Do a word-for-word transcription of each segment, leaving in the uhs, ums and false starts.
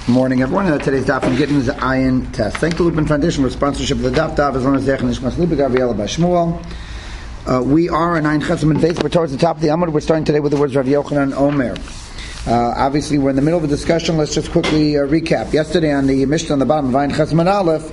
Morning, everyone. Uh, today's daf from Gittin is the Ayin Test. Thank the Lupin Foundation for sponsorship of the daf. Daf as long as Zech and Ishmas Lipa Gabriela Bashmuel. Uh, we are in Ayin Chesam and Beis. We're towards the top of the Amud. We're starting today with the words of Rav Yochanan Omer. Uh, obviously, we're in the middle of a discussion. Let's just quickly uh, recap. Yesterday on the Mishnah on the bottom of Ayin Chesam and Aleph,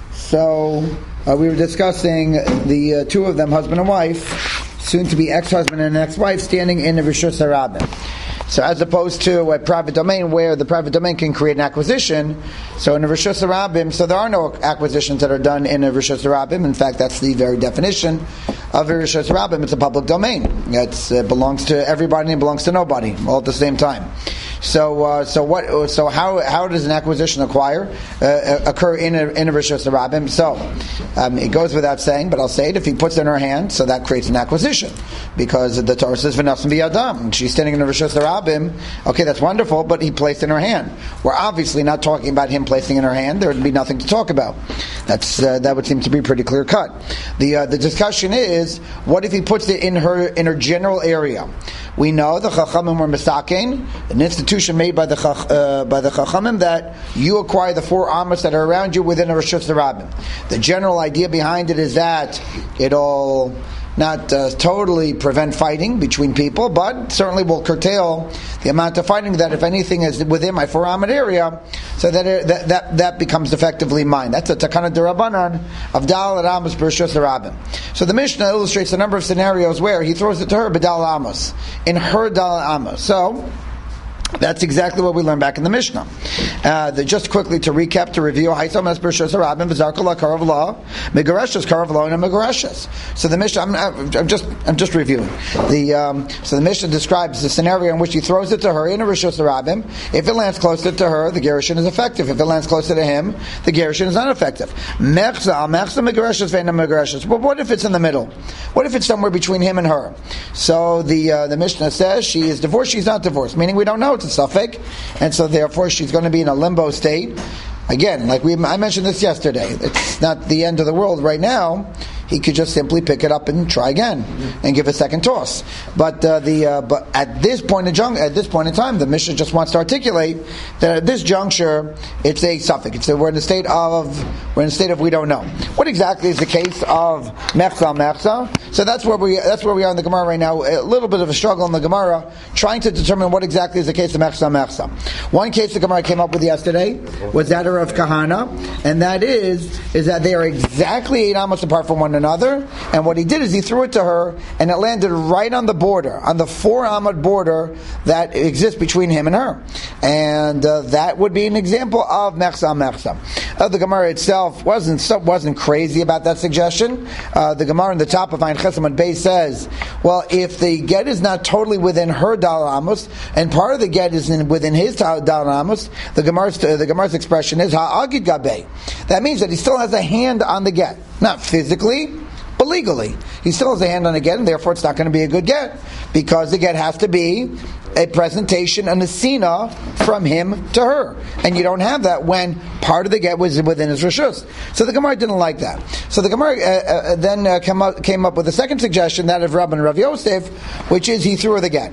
so uh, we were discussing the uh, two of them, husband and wife, soon to be ex-husband and ex-wife, standing in the Rishus HaRabim. So as opposed to a private domain where the private domain can create an acquisition, so in a Rishus HaRabim, so there are no acquisitions that are done in a Rishus HaRabim. In fact, that's the very definition of a Rishus HaRabim. It's a public domain. It uh, belongs to everybody and belongs to nobody all at the same time. So, uh, so what? So how how does an acquisition acquire uh, occur in a in a Rishus HaRabim? So um, it goes without saying, but I'll say it. If he puts it in her hand, so that creates an acquisition, because the Torah says v'nasim biyadam. She's standing in a Rishus HaRabim. Okay, that's wonderful, but he placed in her hand. We're obviously not talking about him placing in her hand. There would be nothing to talk about. That's uh, that would seem to be pretty clear cut. The uh, the discussion is, what if he puts it in her in her general area? We know the Chachamim were misakein, an institution made by the uh, by the Chachamim, that you acquire the four amos that are around you within a Rishus HaRabim. The general idea behind it is that it'll not uh, totally prevent fighting between people, but certainly will curtail the amount of fighting that, if anything, is within my four amot area, so that, it, that that that becomes effectively mine. That's a takana derabanan of dal amos b'Rishus HaRabim. So the Mishnah illustrates a number of scenarios where he throws it to her b'dal amos, in her dal amos. So that's exactly what we learned back in the Mishnah. Uh, the, just quickly to recap, to review, Haisam es b'Rishus HaRabim v'zarkala karav la megareshes karav la and megareshes. So the Mishnah, I'm, I'm just, I'm just reviewing. The um, so the Mishnah describes the scenario in which he throws it to her in a Rishus HaRabim. If it lands closer to her, the gerushin is effective. If it lands closer to him, the gerushin is not effective. Mechza al mechza megareshes ve'ena megareshes. But what if it's in the middle? What if it's somewhere between him and her? So the uh, the Mishnah says she is divorced. She's not divorced, meaning we don't know. It's a suffix, and so therefore she's going to be in a limbo state. Again, like we, I mentioned this yesterday, it's not the end of the world right now. He could just simply pick it up and try again and give a second toss. But uh, the uh, but at this point in jun- at this point in time, the Mishnah just wants to articulate that at this juncture, it's a suffix. It's a, we're in a state of we're in a state of we don't know. What exactly is the case of mechza mechza? So that's where we that's where we are in the Gemara right now. A little bit of a struggle in the Gemara, trying to determine what exactly is the case of mechza mechza. One case the Gemara came up with yesterday was that of Kahana, and that is is that they are exactly eight amos apart from one another, and what he did is he threw it to her, and it landed right on the border, on the four amot border that exists between him and her, and uh, that would be an example of mechza mechza. Uh, the Gemara itself wasn't so, wasn't crazy about that suggestion. Uh, the Gemara on the top of Ayin Chesam and Beis says, well, if the get is not totally within her dal amos, and part of the get is in, within his dal amos, the Gemara's uh, the Gemara's expression is ha'agid gabei. That means that he still has a hand on the get, not physically, but legally. He still has a hand on the get, and therefore it's not going to be a good get, because the get has to be a presentation, an asina from him to her, and you don't have that when part of the get was within his rishus. So the Gemara didn't like that. So the Gemara uh, uh, then uh, came, up, came up with a second suggestion, that of Rabban Rav Yosef, which is he threw her the get.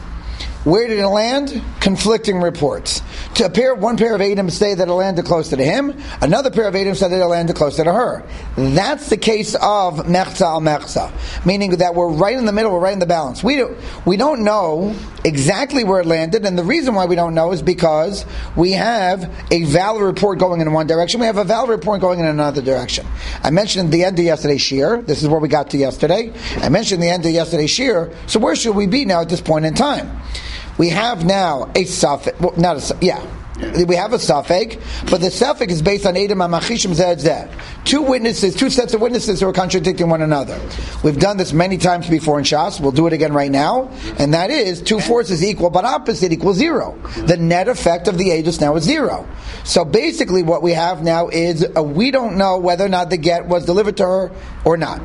Where did it land? Conflicting reports. To a pair, one pair of Edom say that it landed closer to him. Another pair of Edom said that it landed closer to her. That's the case of mechza al mechza, meaning that we're right in the middle, we're right in the balance. We don't, we don't know exactly where it landed, and the reason why we don't know is because we have a valid report going in one direction, we have a valid report going in another direction. I mentioned the end of yesterday's shir. This is where we got to yesterday. I mentioned the end of yesterday's shir. So where should we be now at this point in time? We have now a suffix, well, not a, yeah, we have a suffix, but the suffix is based on Edom HaMachishim Zeh Zeh. Two witnesses, two sets of witnesses who are contradicting one another. We've done this many times before in Shas, we'll do it again right now, and that is, two forces equal but opposite equals zero. The net effect of the Edus now is zero. So basically what we have now is, uh, we don't know whether or not the get was delivered to her or not.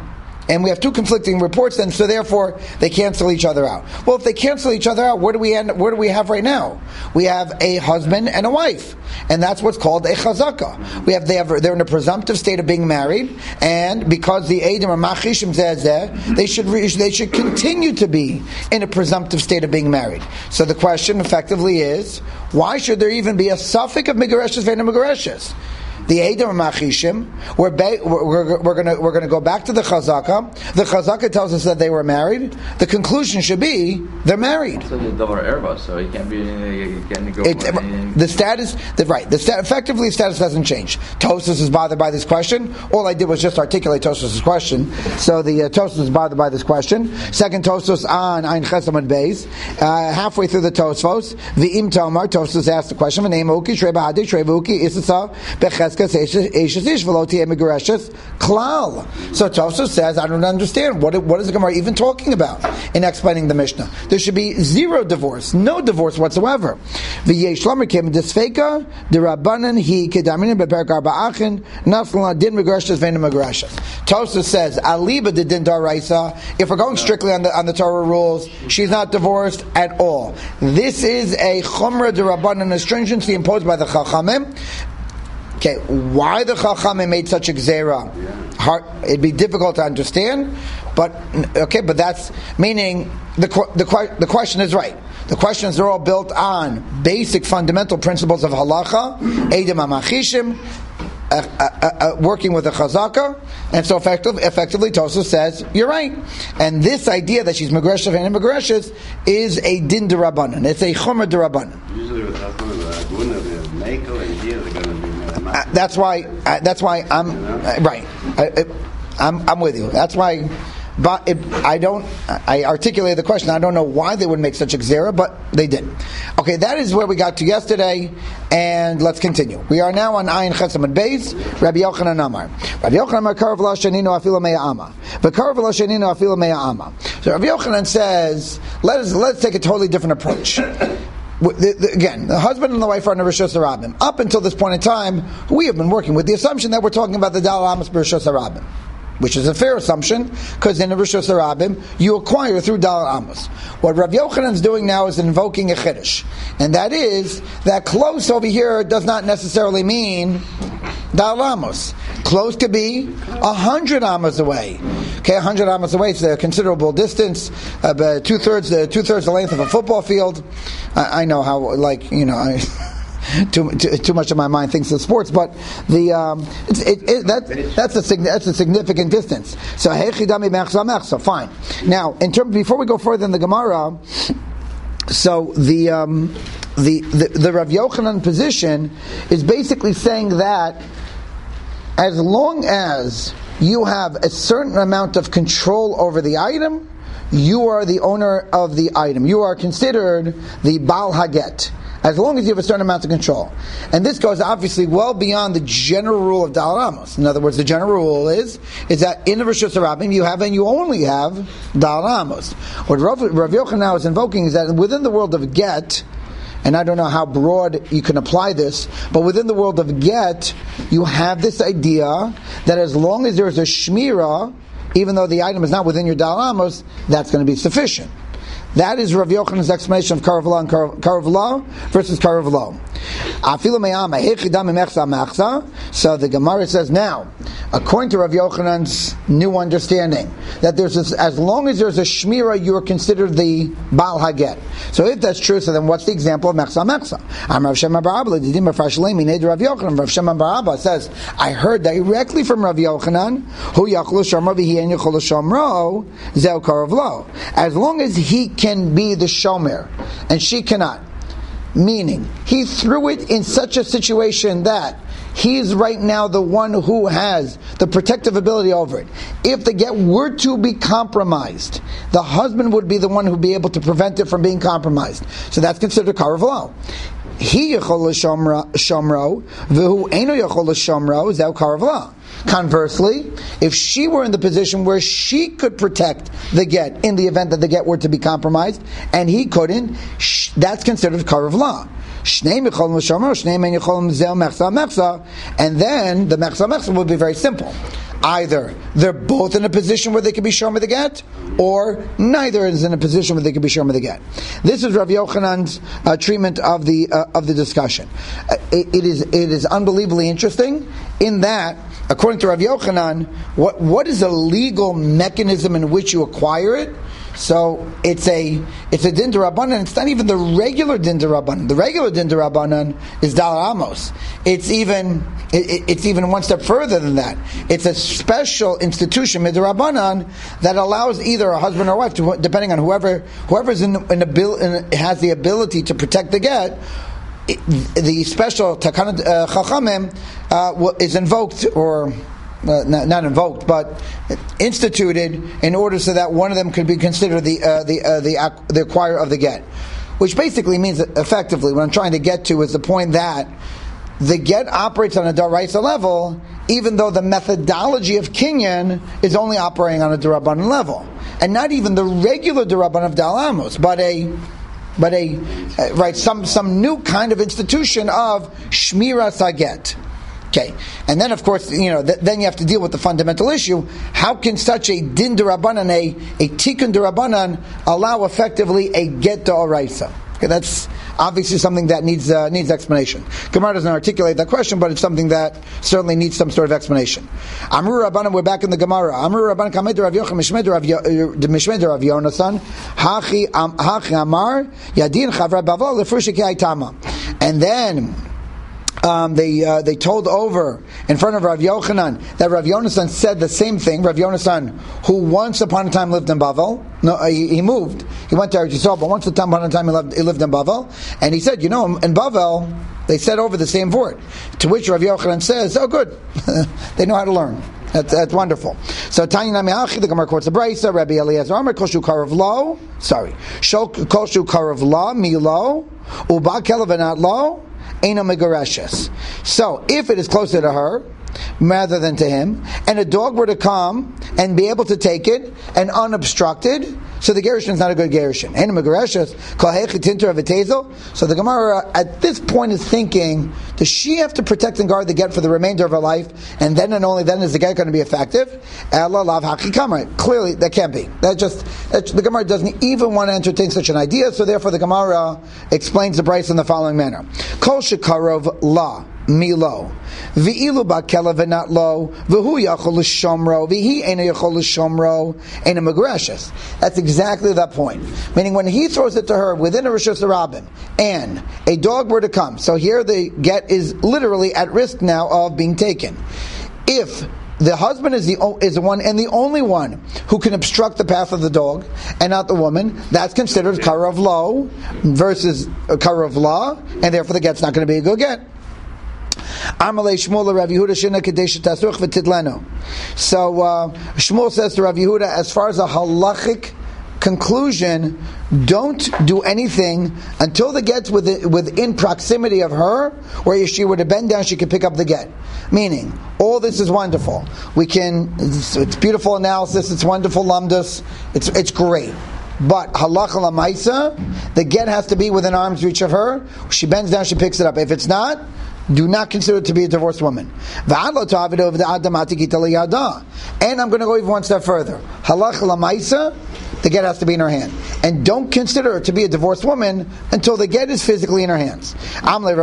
and we have two conflicting reports, and so therefore they cancel each other out. Well, if they cancel each other out, where do we end? Where do we have right now? We have a husband and a wife, and that's what's called a chazaka. We have they have they're in a presumptive state of being married, and because the Eidim are machishim zeh, they should they should continue to be in a presumptive state of being married. So the question effectively is, why should there even be a suffix of megareshes ve'ena megareshes? The Eidim Machishim, we're, ba- we're, we're going we're gonna go back to the Chazaka. The Chazaka tells us that they were married. The conclusion should be they're married. So the double erba, so he can't be, he can't go. It, the status, the, right? The sta- effectively, the status hasn't changed. Tosfos is bothered by this question. All I did was just articulate Tosfos' question. So the uh, Tosfos is bothered by this question. Second Tosfos on Ein Chesam Beis. Uh, halfway through the Tosfos, the Im Tomar Tosfos asked the question: "V'nei Uki Shreba Hadi Shreba Uki Isasa Becheskas Eishes Ish V'lo Eme Gereshes Klal." So Tosfos says, I don't understand what what is the Gemara even talking about in explaining the Mishnah. There should be zero divorce, no divorce whatsoever. V'yesh Lamer Kim Desfeka Derabanan He Kedaminin Beperk Arba'achin Nafla Din Megreshes Ve'ena Megreshes. Tosfos says Aliba de Din Daraisa. If we're going strictly on the on the Torah rules, she's not divorced at all. This is a Chumra Derabanan, a stringency imposed by the Chachamim. Okay, why the Chachamim made such a gzera? Hard, it'd be difficult to understand, but okay, but that's meaning the the the question is right. The questions are all built on basic fundamental principles of halacha, Eidim HaMachishim, uh, uh, uh, working with a chazaka, and so effective, effectively Tosfos says you're right. And this idea that she's megreshes and megreshes is a din derabanan. It's a chomer derabanan. Usually with husband, the mekel and here they're going to be. Uh, that's why. Uh, that's why I'm uh, right. I, I'm. I'm with you. That's why. But it, I don't. I articulated the question. I don't know why they would make such a gzera, but they did. Okay, that is where we got to yesterday, and let's continue. We are now on Ayin Chesam and Beis. Rabbi Yochanan Amar. Rabbi Yochanan Amar Karav Lo Shenino Afilo Mea Ama. But Karav Lo Shenino Afilo Mea Ama. So Rabbi Yochanan says, let us let's take a totally different approach. The, the, again, the husband and the wife are in a Rishos Harabim. Up until this point in time, we have been working with the assumption that we're talking about the Dal Amos B'Rishos Harabim, which is a fair assumption, because in a Rishos Harabim, you acquire through Dal Amos. What Rav Yochanan is doing now is invoking a Chiddush, and that is that close over here does not necessarily mean Dal Amos. Close could be a hundred amos away. Okay, a hundred amos away. It's a considerable distance, uh, two thirds, uh, two thirds the length of a football field. I, I know how, like you know, I, too, too too much of my mind thinks of sports, but the um, it's, it, it, that that's a that's a significant distance. So hechidami mechza mechza. Fine. Now, in terms before we go further in the Gemara, so the um, the, the the Rav Yochanan position is basically saying that as long as you have a certain amount of control over the item, you are the owner of the item. You are considered the Baal Haget, as long as you have a certain amount of control. And this goes obviously well beyond the general rule of Dal Amos. In other words, the general rule is is that in the Rishos Harabim you have and you only have Dal Amos. What Rav, Rav Yochanan now is invoking is that within the world of get, and I don't know how broad you can apply this, but within the world of get, you have this idea that as long as there's a shmira, even though the item is not within your Dal Amos, that's going to be sufficient. That is Rav Yochanan's explanation of Karav Lo and Karav Lo versus Karav Lo. So the Gemara says now, according to Rav Yochanan's new understanding, that there's this, as long as there's a shmira, you are considered the Baal Haget. So if that's true, so then what's the example of Mechsa Mechsa? I'm Rav Shema Bar Abba, Didim Rav Yochanan. Rav Shema Bar Abba says, I heard directly from Rav Yochanan, Hu Yachlu Shomro V'Hi Yachlu Shomro Zeu Karav Lo. As long as he can be the shomer and she cannot, meaning he threw it in such a situation that he's right now the one who has the protective ability over it. If the get were to be compromised, the husband would be the one who would be able to prevent it from being compromised. So that's considered Karav Lo. He yachol l'shomro, v'hu eino yachol l'shomro, zeu Karav Lo. Conversely, if she were in the position where she could protect the get in the event that the get were to be compromised, and he couldn't, that's considered Karav Lo. And then the Mechsa Mechsa would be very simple. Either they're both in a position where they can be shomer the get, or neither is in a position where they can be shomer the get. This is Rav Yochanan's uh, treatment of the uh, of the discussion. Uh, it, it is it is unbelievably interesting in that, according to Rav Yochanan, what what is a legal mechanism in which you acquire it? So it's a it's a din d'Rabbanan. It's not even the regular din d'Rabbanan. The regular din d'Rabbanan is Dal Amos. It's even it, it's even one step further than that. It's a special institution midrabanan that allows either a husband or wife, to, depending on whoever whoever's in, in, abil, in has the ability to protect the get. It, the special takanat uh, chachamim uh, is invoked or. Uh, not, not invoked, but instituted in order so that one of them could be considered the uh, the uh, the, ac- the acquirer of the get, which basically means that effectively what I'm trying to get to is the point that the get operates on a daraisa level, even though the methodology of kinyan is only operating on a derabanan level, and not even the regular derabanan of Dal Amos, but a but a uh, right some some new kind of institution of shmira saget. Okay, and then of course, you know, th- then you have to deal with the fundamental issue: how can such a din d'Rabbanan, a a tikkun d'Rabbanan, allow effectively a get d'oraisa? Okay, that's obviously something that needs uh, needs explanation. Gemara doesn't articulate that question, but it's something that certainly needs some sort of explanation. Amru Rabbanan, we're back in the Gemara. Amru Rabbanan kamed Rav Yochanan mishmed Rav mishmed Rav Yonasan hachi hachi amar yadin chavra baval lefrushik yaitama, and then. Um, they uh, they told over in front of Rav Yochanan that Rav Yonasan said the same thing. Rav Yonasan, who once upon a time lived in Bavel, no, uh, he, he moved. He went to Eretz Yisrael, but once upon a time he lived, he lived in Bavel, and he said, you know, in Bavel they said over the same word. To which Rav Yochanan says, "Oh, good, they know how to learn." That's, that's wonderful. So Tanya Namiachi, the Gemara quotes the Brisa, Rabbi Eliezer Amar Koshu Karav Lo, sorry, Koshu Karav Lo Milo Uba Kelavanat Lo. So, if it is closer to her rather than to him, and a dog were to come and be able to take it and unobstructed, so the gerushin is not a good gerushin. So the Gemara at this point is thinking, does she have to protect and guard the get for the remainder of her life, and then and only then is the get going to be effective? Clearly, that can't be. That just that, the Gemara doesn't even want to entertain such an idea. So therefore, the Gemara explains the Bryce in the following manner: Kol shekarov la. Milo, v'ilu bakela v'nat lo, v'hu yachol l'shomro, v'hi ena yachol l'shomro, ena megreshes. That's exactly that point. Meaning, when he throws it to her within a rishus harabim, and a dog were to come, so here the get is literally at risk now of being taken. If the husband is the is the one and the only one who can obstruct the path of the dog, and not the woman, that's considered karav lo versus karav la, and therefore the get's not going to be a good get. So uh, Shmuel says to Rav Yehuda, as far as a halachic conclusion, don't do anything until the get's within, within proximity of her, where if she were to bend down, she could pick up the get. Meaning, all this is wonderful. We can, it's, it's beautiful analysis, it's wonderful lumdus, it's it's great. But halacha lamaisa, the get has to be within arm's reach of her. She bends down, she picks it up. If it's not, do not consider it to be a divorced woman. And I'm going to go even one step further. Halacha lamaisa, the get has to be in her hand. And don't consider her to be a divorced woman until the get is physically in her hands. And then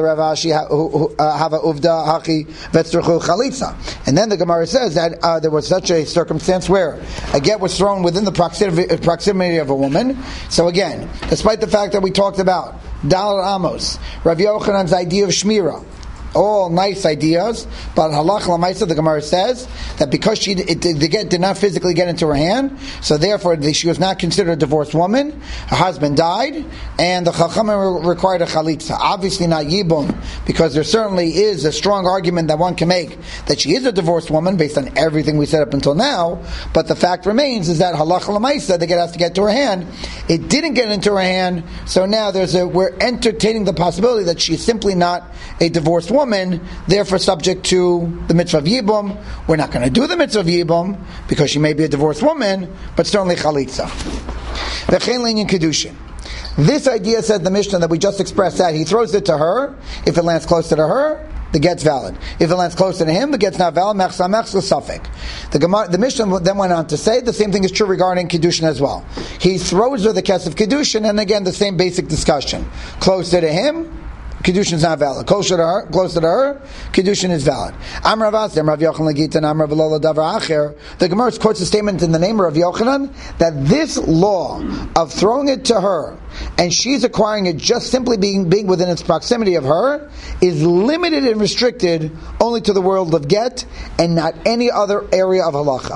the Gemara says that uh, there was such a circumstance where a get was thrown within the proximity, proximity of a woman. So again, despite the fact that we talked about Dal Amos, Rav Yochanan's idea of Shmira, all nice ideas, but halach lamaisa, the Gemara says that because she it, the get did not physically get into her hand, so therefore the, she was not considered a divorced woman. Her husband died, and the chachamim required a chalitza. Obviously not yibum, because there certainly is a strong argument that one can make that she is a divorced woman based on everything we said up until now. But the fact remains is that halach lamaisa, the get has to get to her hand. It didn't get into her hand, so now there's a we're entertaining the possibility that she's simply not a divorced woman. Woman, therefore subject to the mitzvah of yibum. We're not going to do the mitzvah of yibum because she may be a divorced woman, but certainly chalitza. V'chein linyan kedushin. This idea, said the Mishnah that we just expressed, that he throws it to her. If it lands closer to her, the get's valid. If it lands closer to him, the get's not valid. Mechsa mechsa safek. The Gemara, the Mishnah then went on to say the same thing is true regarding Kiddushin as well. He throws her the kesef Kiddushin, and again the same basic discussion. Closer to him, Kiddushin is not valid. Closer to her, closer to her, Kiddushin is valid. Amar Rav Rav Yochanan Lagitan Amar V'Lo Davar Acher. The Gemara quotes a statement in the name of Rav Yochanan that this law of throwing it to her and she's acquiring it just simply being being within its proximity of her is limited and restricted only to the world of get and not any other area of halacha.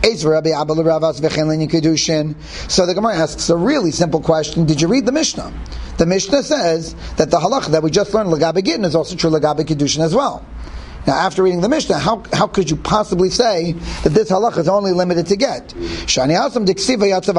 So the Gemara asks a really simple question. Did you read the Mishnah? The Mishnah says that the halacha that we just learned, Lagabe Gittin, is also true Lagabe Kiddushin as well. Now, after reading the Mishnah, how how could you possibly say that this halacha is only limited to get? Shani Asam Diksi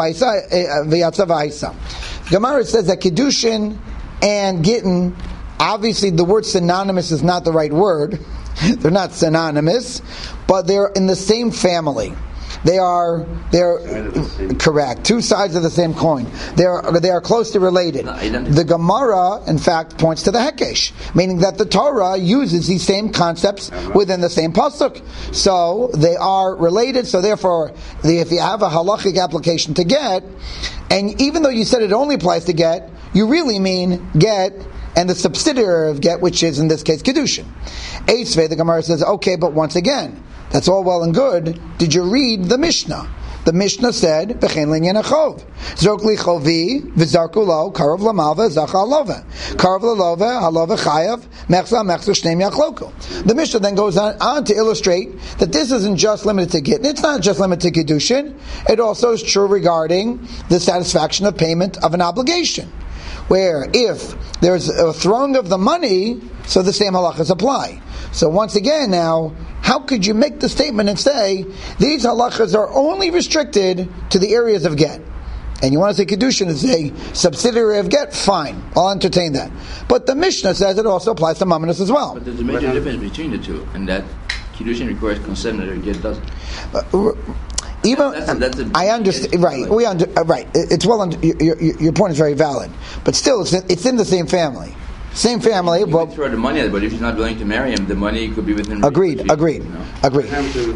V'Yatzav Ha'isa. Gemara says that Kiddushin and Gittin, obviously the word synonymous is not the right word. They're not synonymous, but they're in the same family. They are they're the correct. Two sides of the same coin. They are they are closely related. The Gemara, in fact, points to the Hekesh, meaning that the Torah uses these same concepts within the same pasuk. So they are related. So therefore, the, if you have a halachic application to get, and even though you said it only applies to get, you really mean get and the subsidiary of get, which is in this case Kiddushin. Eisvei, the Gemara says, okay, but once again, that's all well and good. Did you read the Mishnah? The Mishnah said, "V'chein l'inyan achov, zok li chovi v'zarku lo karav lamalva zacha halova, karav lalova halova chayav mechza mechza shneim yachloku." The Mishnah then goes on, on to illustrate that this isn't just limited to Gittin. It's not just limited to Kiddushin. It also is true regarding the satisfaction of payment of an obligation, where if there's a throwing of the money, so the same halachas apply. So once again now, how could you make the statement and say these halachas are only restricted to the areas of get? And you want to say Kiddushin is a subsidiary of get? Fine, I'll entertain that. But the Mishnah says it also applies to Mamonos as well. But there's a major difference between the two, and that Kiddushin requires consent and get doesn't. Uh, Even that's a, that's a, I understand, right? We under, uh, right. It's well. Under, your, your, your point is very valid, but still, it's in, it's in the same family, same family. You but can throw the money at it, but if she's not willing to marry him, the money could be within. Agreed. Reach, Agreed. You know? Agreed.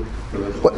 What,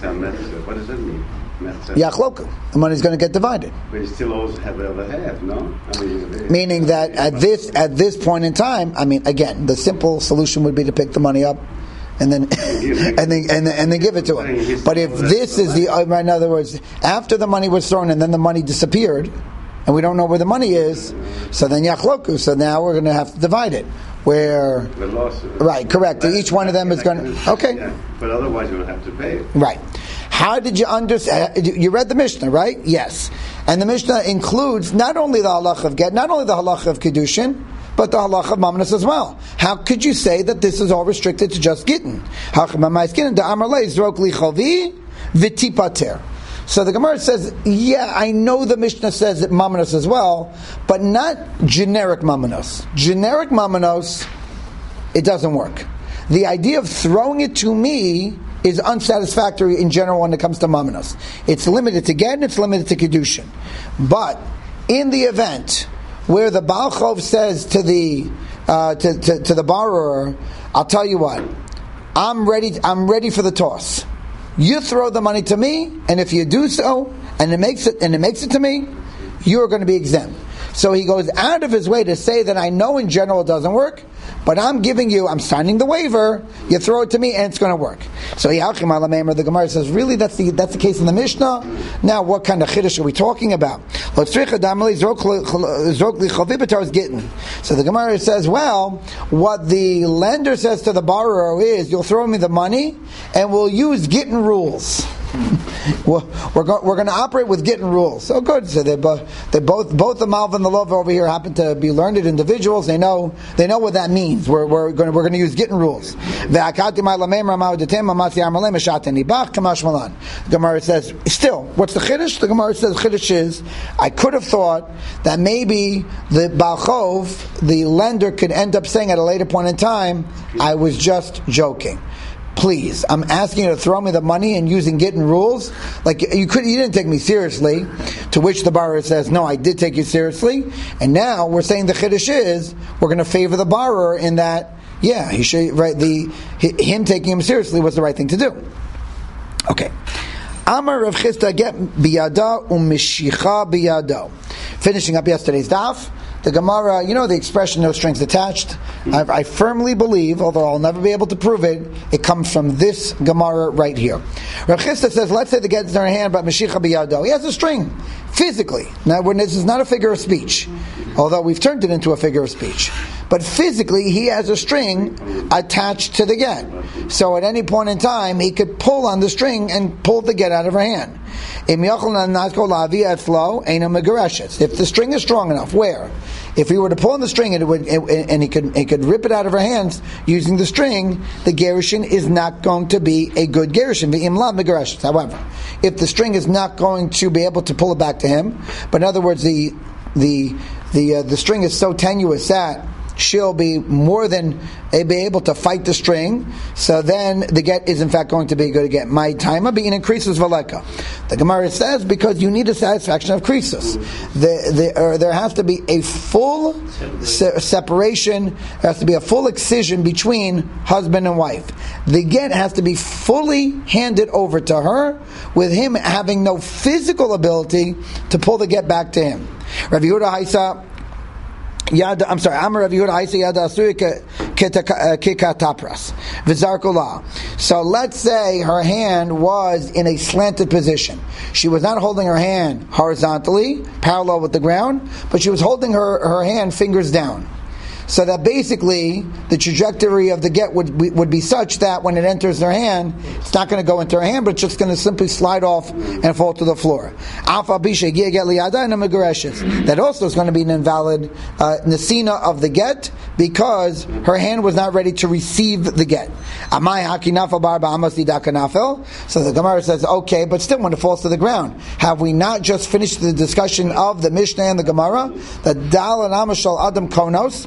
what does that mean? Yachloku. The money's going to get divided. But you still always have the other half, no? I mean, meaning that at this at this point in time, I mean, again, the simple solution would be to pick the money up and then and then and then, and then give it to him. But if this is the, in other words, after the money was thrown and then the money disappeared, and we don't know where the money is, so then yachloku. So now we're going to have to divide it. Where right, correct. Each one of them is going to okay. But otherwise, you would have to pay it. Right. How did you understand? You read the Mishnah, right? Yes. And the Mishnah includes not only the halacha of get, not only the halacha of Kiddushin, but the halacha of Mamonos as well. How could you say that this is all restricted to just Gittin? So the Gemara says, yeah, I know the Mishnah says that Mamonos as well, but not generic Mamonos. Generic Mamonos, it doesn't work. The idea of throwing it to me is unsatisfactory in general when it comes to Mamonos. It's limited to get and it's limited to Kiddushin. But in the event where the Baal Chov says to the uh, to, to, to the borrower, I'll tell you what, I'm ready. I'm ready for the toss. You throw the money to me, and if you do so, and it makes it and it makes it to me, you're going to be exempt. So he goes out of his way to say that I know in general it doesn't work, but I'm giving you, I'm signing the waiver, you throw it to me and it's going to work. So the Gemara says, really, that's the that's the case in the Mishnah? Now, what kind of chiddush are we talking about? So the Gemara says, well, what the lender says to the borrower is, you'll throw me the money and we'll use Gittin rules. we're we're, go, we're going to operate with Gittin rules. So good. So they both they both both the Malva and the Lova over here happen to be learned individuals. They know they know what that means. We're we're going to we're going to use Gittin rules. The Gemara says, still, what's the chiddush? The Gemara says chiddush is, I could have thought that maybe the Baal Chov, the lender, could end up saying at a later point in time, I was just joking. Please, I'm asking you to throw me the money and using Gittin rules. Like you could, you didn't take me seriously. To which the borrower says, "No, I did take you seriously." And now we're saying the chiddush is we're going to favor the borrower in that yeah, he should, right, the, him taking him seriously was the right thing to do. Okay. Amar Rav Chisda get biyada u'mishicha biyado. Finishing up yesterday's daf, the Gemara, you know the expression "no strings attached." Mm-hmm. I, I firmly believe, although I'll never be able to prove it, it comes from this Gemara right here. Rav Chisda says, let's say the get is in her hand, but mishicha biyado. He has a string, physically. Now, when this is not a figure of speech, although we've turned it into a figure of speech. But physically, he has a string attached to the get. So at any point in time, he could pull on the string and pull the get out of her hand. If the string is strong enough, where? If he were to pull on the string and, it would, it, and he could he could rip it out of her hands using the string, the gerushin is not going to be a good gerushin. However, if the string is not going to be able to pull it back to him, but in other words, the the the uh, the string is so tenuous that she'll be more than uh, be able to fight the string, so then the get is in fact going to be good get. My time being increases valeka. The Gemara says because you need a satisfaction of krisus. The, the, uh, there has to be a full se- separation, there has to be a full excision between husband and wife. The get has to be fully handed over to her, with him having no physical ability to pull the get back to him. Rav Yehuda Haisa Yada, I'm sorry. Amar Rav Yehuda Haisa Yada Asuri Kika Tapras V'Zarkola. So let's say her hand was in a slanted position. She was not holding her hand horizontally, parallel with the ground, but she was holding her, her hand fingers down. So that basically the trajectory of the get would be, would be such that when it enters her hand, it's not going to go into her hand, but it's just going to simply slide off and fall to the floor. That also is going to be an invalid uh, nesina of the get, because her hand was not ready to receive the get. So the Gemara says, okay, but still when it falls to the ground, have we not just finished the discussion of the Mishnah and the Gemara? The Dal and Amashal Adam Konos.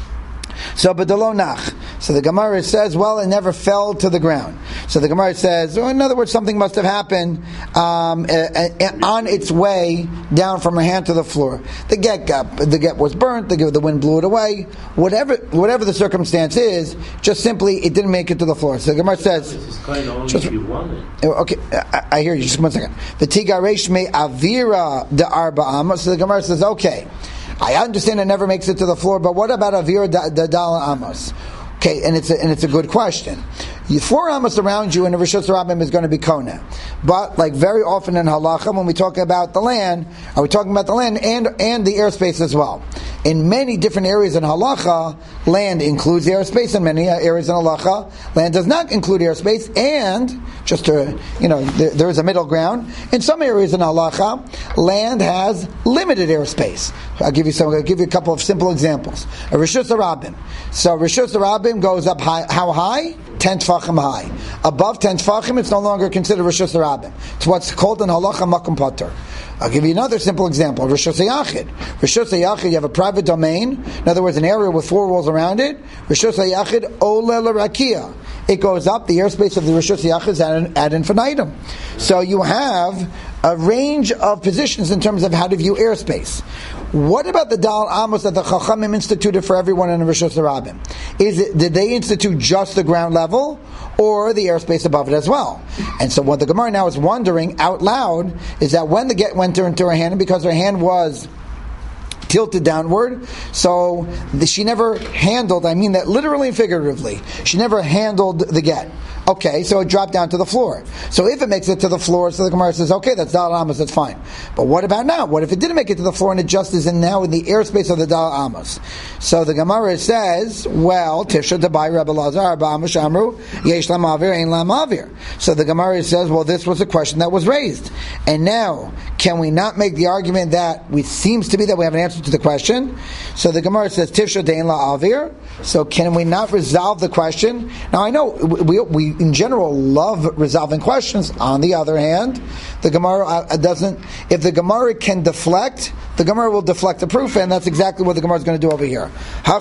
So, but the lo nach. So the Gemara says, well, it never fell to the ground. So the Gemara says, well, in other words, something must have happened um, uh, uh, on its way down from her hand to the floor. The get got, the get was burnt. The, the wind blew it away. Whatever, whatever the circumstance is, just simply it didn't make it to the floor. So the Gemara says, just, okay, I, I hear you. Just one second. The tigaresh me avira de arba amos. So the Gemara says, okay, I understand it never makes it to the floor, but what about avir da dala amos? Okay, and it's a, and it's a good question. You, four amos around you, and a rishus rabim is going to be kona. But like very often in halacha, when we talk about the land, are we talking about the land and and the airspace as well? In many different areas in halacha, land includes airspace. In many areas in halacha, land does not include airspace. And just to, you know, there, there is a middle ground. In some areas in halacha, land has limited airspace. I'll give you some. I'll give you a couple of simple examples. A rishus rabim. So rishus rabim goes up high. How high? ten tefachim high. Above ten tefachim, it's no longer considered rishus rabim. It's what's called in halacha makom pater. I'll give you another simple example. Rishus Yachid. Rishus Yachid, you have a private domain. In other words, an area with four walls around it. Rishus Yachid ole l'rakia. It goes up. The airspace of the Rishus Yachid is ad, ad infinitum. So you have a range of positions in terms of how to view airspace. What about the Dal Amos that the Chachamim instituted for everyone in the Rishus Rabim? Is it, did they institute just the ground level, or the airspace above it as well? And so what the Gemara now is wondering out loud is that when the get went into her hand, and because her hand was tilted downward, so the, she never handled, I mean that literally and figuratively, she never handled the get. Okay, so it dropped down to the floor. So if it makes it to the floor, so the Gemara says, okay, that's Dal Amos, that's fine. But what about now? What if it didn't make it to the floor and it just is in now in the airspace of the Dal Amos? So the Gemara says, well, Tifsha Dabai Rebbe Lazar Ba'amash Amru Yesh Lam Avir Ein Lam Avir. So the Gemara says, well, this was a question that was raised, and now can we not make the argument that we seems to be that we have an answer to the question? So the Gemara says, Tifsha Dein La Avir. So can we not resolve the question? Now I know we we in general love resolving questions. On the other hand, the Gemara doesn't. If the Gemara can deflect, the Gemara will deflect the proof, and that's exactly what the Gemara is going to do over here. So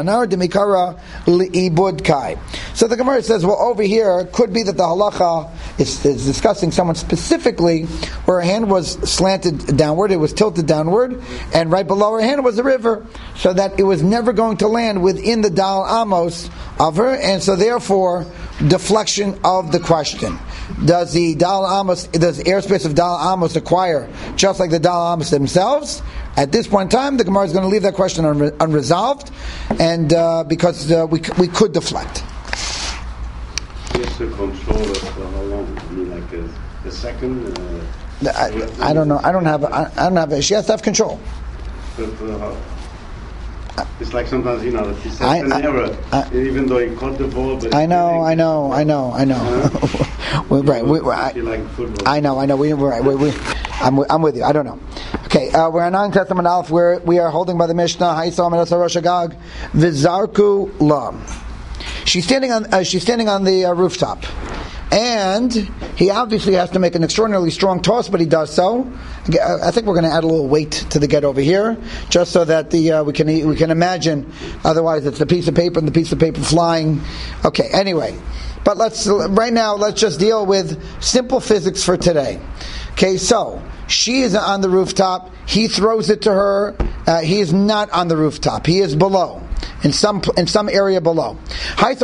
the Gemara says, well, over here it could be that the halacha It's, it's discussing someone specifically where her hand was slanted downward, it was tilted downward, and right below her hand was a river, so that it was never going to land within the Dal Amos of her, and so therefore, deflection of the question. Does the Dal Amos, does the airspace of Dal Amos acquire just like the Dal Amos themselves? At this point in time, the Gemara is going to leave that question unre- unresolved, and uh, because uh, we we could deflect. Just to control it for how long? I mean, like a, a second. Uh, I, I don't know. I don't have. I, I don't have. She has to have control. But, uh, it's like sometimes, you know, that he says I- an I- error, I- even though he caught the ball. But I know. I know. I know. I know. Huh? we, right. We, we, I, You like football. I know. I know. We, we're right. We, we, I'm, with- I'm with you. I don't know. Okay, uh, we're on Nine Testament Aleph. Where we are holding by the Mishnah. Haisam and Rosh Hagag v'zarku la. She's standing on. Uh, she's standing on the uh, rooftop, and he obviously has to make an extraordinarily strong toss, but he does so. I think we're going to add a little weight to the get over here, just so that the uh, we can we can imagine. Otherwise, it's the piece of paper and the piece of paper flying. Okay. Anyway, but let's right now let's just deal with simple physics for today. Okay, so she is on the rooftop. He throws it to her. Uh, he is not on the rooftop. He is below. In some in some area below. And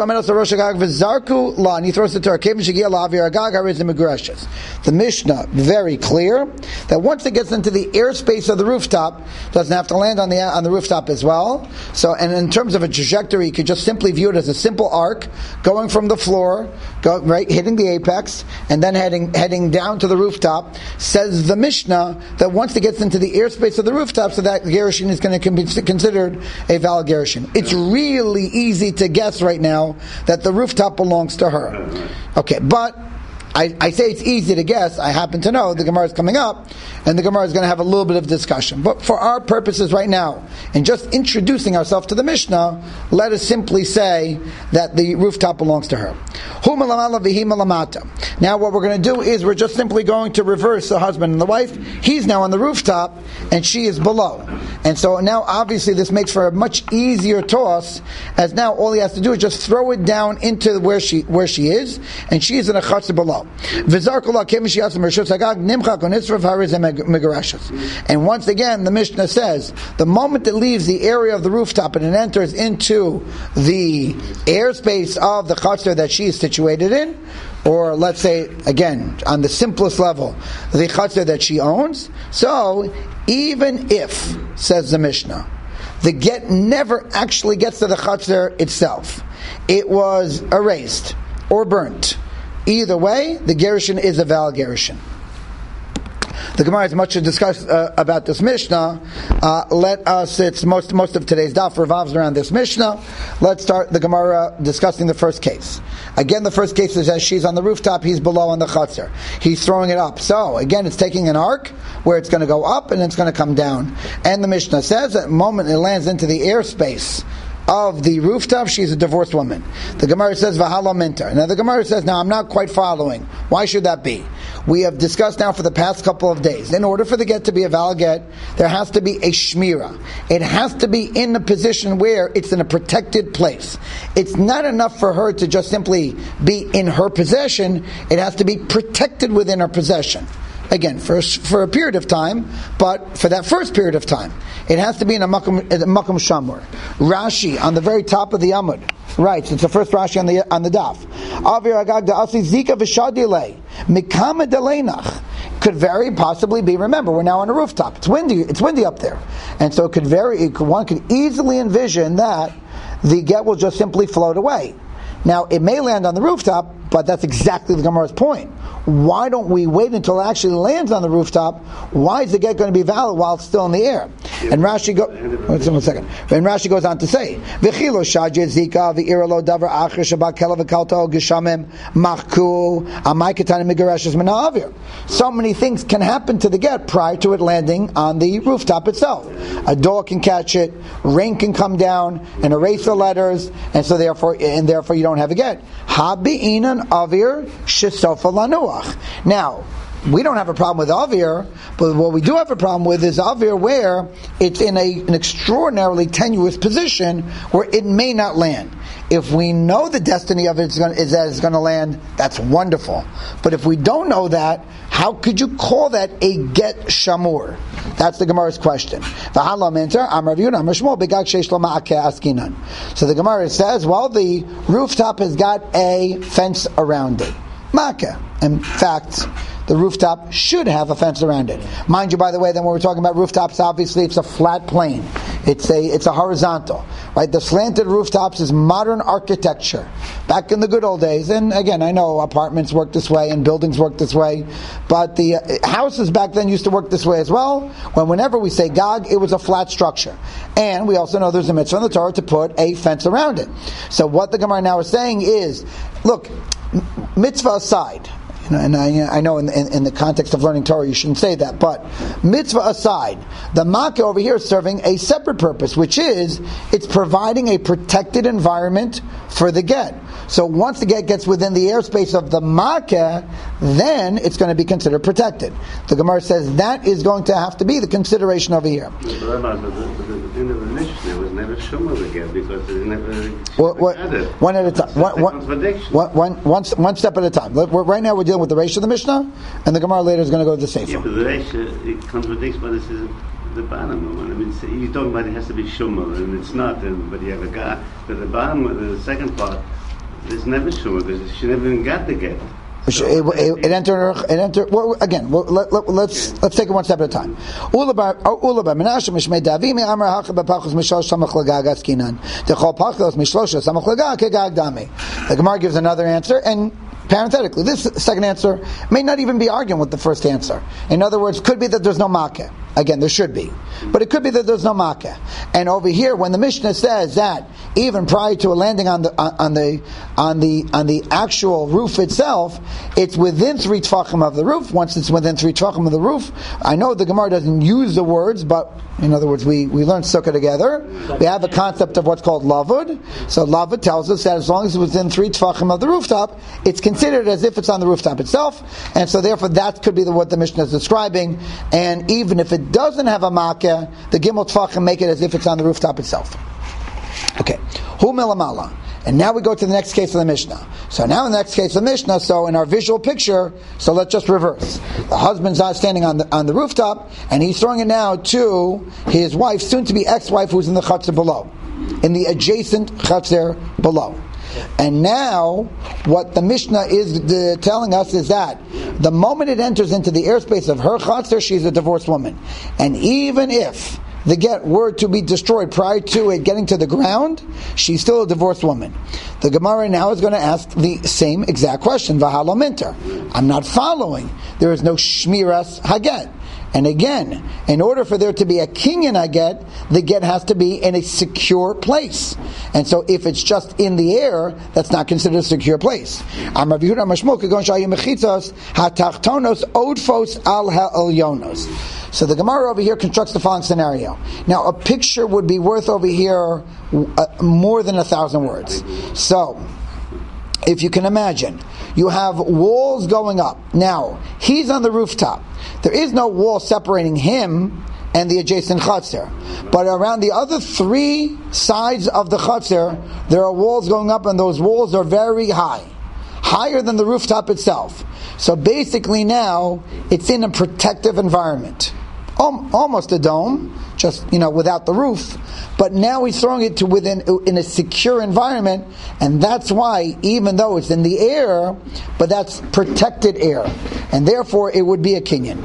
he throws it to her. The Mishnah, very clear, that once it gets into the airspace of the rooftop, doesn't have to land on the on the rooftop as well. So, and in terms of a trajectory, you could just simply view it as a simple arc, going from the floor, go, right, hitting the apex, and then heading heading down to the rooftop. Says the Mishnah that once it gets into the airspace of the rooftop, so that gerushin is going to be considered a valid gerushin. It's really easy to guess right now that the rooftop belongs to her. Okay, but I, I say it's easy to guess. I happen to know the Gemara is coming up, and the Gemara is going to have a little bit of discussion. But for our purposes right now, in just introducing ourselves to the Mishnah, let us simply say that the rooftop belongs to her. Now what we're going to do is we're just simply going to reverse the husband and the wife. He's now on the rooftop, and she is below. And so now obviously this makes for a much easier toss, as now all he has to do is just throw it down into where she where she is, and she is in a chutzner below. And once again, the Mishnah says, the moment it leaves the area of the rooftop and it enters into the airspace of the chutzner that she is situated in, or let's say, again, on the simplest level, the chutzner that she owns, so even if, says the Mishnah, the get never actually gets to the chutzner itself, it was erased or burnt, either way, the gerushin is a valid gerushin. The Gemara has much to discuss uh, about this Mishnah. Uh, let us, it's most most of today's daf revolves around this Mishnah. Let's start the Gemara discussing the first case. Again, the first case is as she's on the rooftop, he's below on the chutzner. He's throwing it up. So, again, it's taking an arc where it's going to go up and it's going to come down. And the Mishnah says that the moment it lands into the airspace of the rooftop, she's a divorced woman. The Gemara says, V'halo minter. Now the Gemara says, now I'm not quite following. Why should that be? We have discussed now for the past couple of days. In order for the get to be a valid get, there has to be a shmira. It has to be in a position where it's in a protected place. It's not enough for her to just simply be in her possession. It has to be protected within her possession. Again, for, for a period of time, but for that first period of time, it has to be in a makom, a makom shamur. Rashi, on the very top of the Amud, writes, it's the first Rashi on the on the daf. Avir agag da'asi zika v'shadilei mikama deleinach. Could very possibly be, remember, we're now on a rooftop. It's windy, it's windy up there. And so it could very, it could, one could easily envision that the get will just simply float away. Now, it may land on the rooftop, but that's exactly the Gemara's point. Why don't we wait until it actually lands on the rooftop? Why is the get going to be valid while it's still in the air? And Rashi go. Wait a second. And Rashi goes on to say, "V'chilo shadje zika v'iralo davar acher shabak kela v'kalto geshamim machku amay ketani migareshes menavir." So many things can happen to the get prior to it landing on the rooftop itself. A dog can catch it, rain can come down and erase the letters, and so therefore, and therefore, you don't have a get. Habi'inan avir shesofa lanuach. Now, we don't have a problem with Avir, but what we do have a problem with is Avir where it's in a, an extraordinarily tenuous position where it may not land. If we know the destiny of it is, going, is that it's going to land, that's wonderful. But if we don't know that, how could you call that a get shamur? That's the Gemara's question. So the Gemara says, well, the rooftop has got a fence around it. Makkah. In fact, the rooftop should have a fence around it. Mind you, by the way, then when we're talking about rooftops, obviously it's a flat plane. It's a it's a horizontal, right? The slanted rooftops is modern architecture. Back in the good old days, and again, I know apartments work this way and buildings work this way, but the uh, houses back then used to work this way as well. When whenever we say Gog, it was a flat structure. And we also know there's a mitzvah in the Torah to put a fence around it. So what the Gemara now is saying is, look, mitzvah aside, and I, I know in, in, in the context of learning Torah you shouldn't say that, but mitzvah aside, the makkah over here is serving a separate purpose, which is it's providing a protected environment for the get. So once the get gets within the airspace of the makkah, then it's going to be considered protected. The Gemara says that is going to have to be the consideration over here. But the end of the Mishnah was never shown of the get because it never. What, what, one at a time. One, one, one, one, one step at a time. Right now we're dealing with the Reish of the Mishnah, and the Gemara later is going to go to the Sefer. Yeah, but the Reish, it contradicts what this is the bottom. I mean, you're talking about it has to be shumah, and it's not. And, but you have a guy. But the bottom, the second part, there's never shumah because she never even got the get. So it, it, it entered. It entered. Well, again, well, let, let, let's okay. let's take it one step at a time. Ulabar Ulabar Menashe Mishmei Davimi Amar Hacha B'Pachos Mishlosh Samach Lagag Askinan Dechol Pachos Mishlosh Samach Lagag Kegag Dami. The Gemara gives another answer, and parenthetically, this second answer may not even be arguing with the first answer. In other words, could be that there's no makkah. Again, there should be. But it could be that there's no makkah. And over here, when the Mishnah says that even prior to a landing on the on the on the on the actual roof itself, it's within three tefachim of the roof. Once it's within three tefachim of the roof, I know the Gemara doesn't use the words, but in other words, we, we learn sukkah together. We have a concept of what's called lavud. So lavud tells us that as long as it's within three tefachim of the rooftop, it's considered as if it's on the rooftop itself. And so therefore that could be the, what the Mishnah is describing. And even if it doesn't have a makkah, the gimel tefachim make it as if it's on the rooftop itself. Okay. Hu melamala. And now we go to the next case of the Mishnah. So now in the next case of the Mishnah, so in our visual picture, so let's just reverse. The husband's not standing on the on the rooftop, and he's throwing it now to his wife, soon-to-be ex-wife, who's in the chutzner below, in the adjacent chutzner below. And now, what the Mishnah is uh, telling us is that the moment it enters into the airspace of her chutzner, she's a divorced woman. And even if the get were to be destroyed prior to it getting to the ground, she's still a divorced woman. The Gemara now is going to ask the same exact question. V'halo minter. I'm not following. There is no shmiras haget. And again, in order for there to be a kinyan haget, the get has to be in a secure place. And so if it's just in the air, that's not considered a secure place. Amar Yehuda Mashmuk Kagon Shayim Mechitzos Hatachtonos Odfos Al Ha'elyonos. So the Gemara over here constructs the following scenario. Now, a picture would be worth over here uh, more than a thousand words. So, if you can imagine, you have walls going up. Now, he's on the rooftop. There is no wall separating him and the adjacent chutzner. But around the other three sides of the chutzner, there are walls going up, and those walls are very high. Higher than the rooftop itself. So basically now, it's in a protective environment. Almost a dome, just, you know, without the roof. But now he's throwing it to within in a secure environment, and that's why, even though it's in the air, but that's protected air, and therefore it would be a kinyan.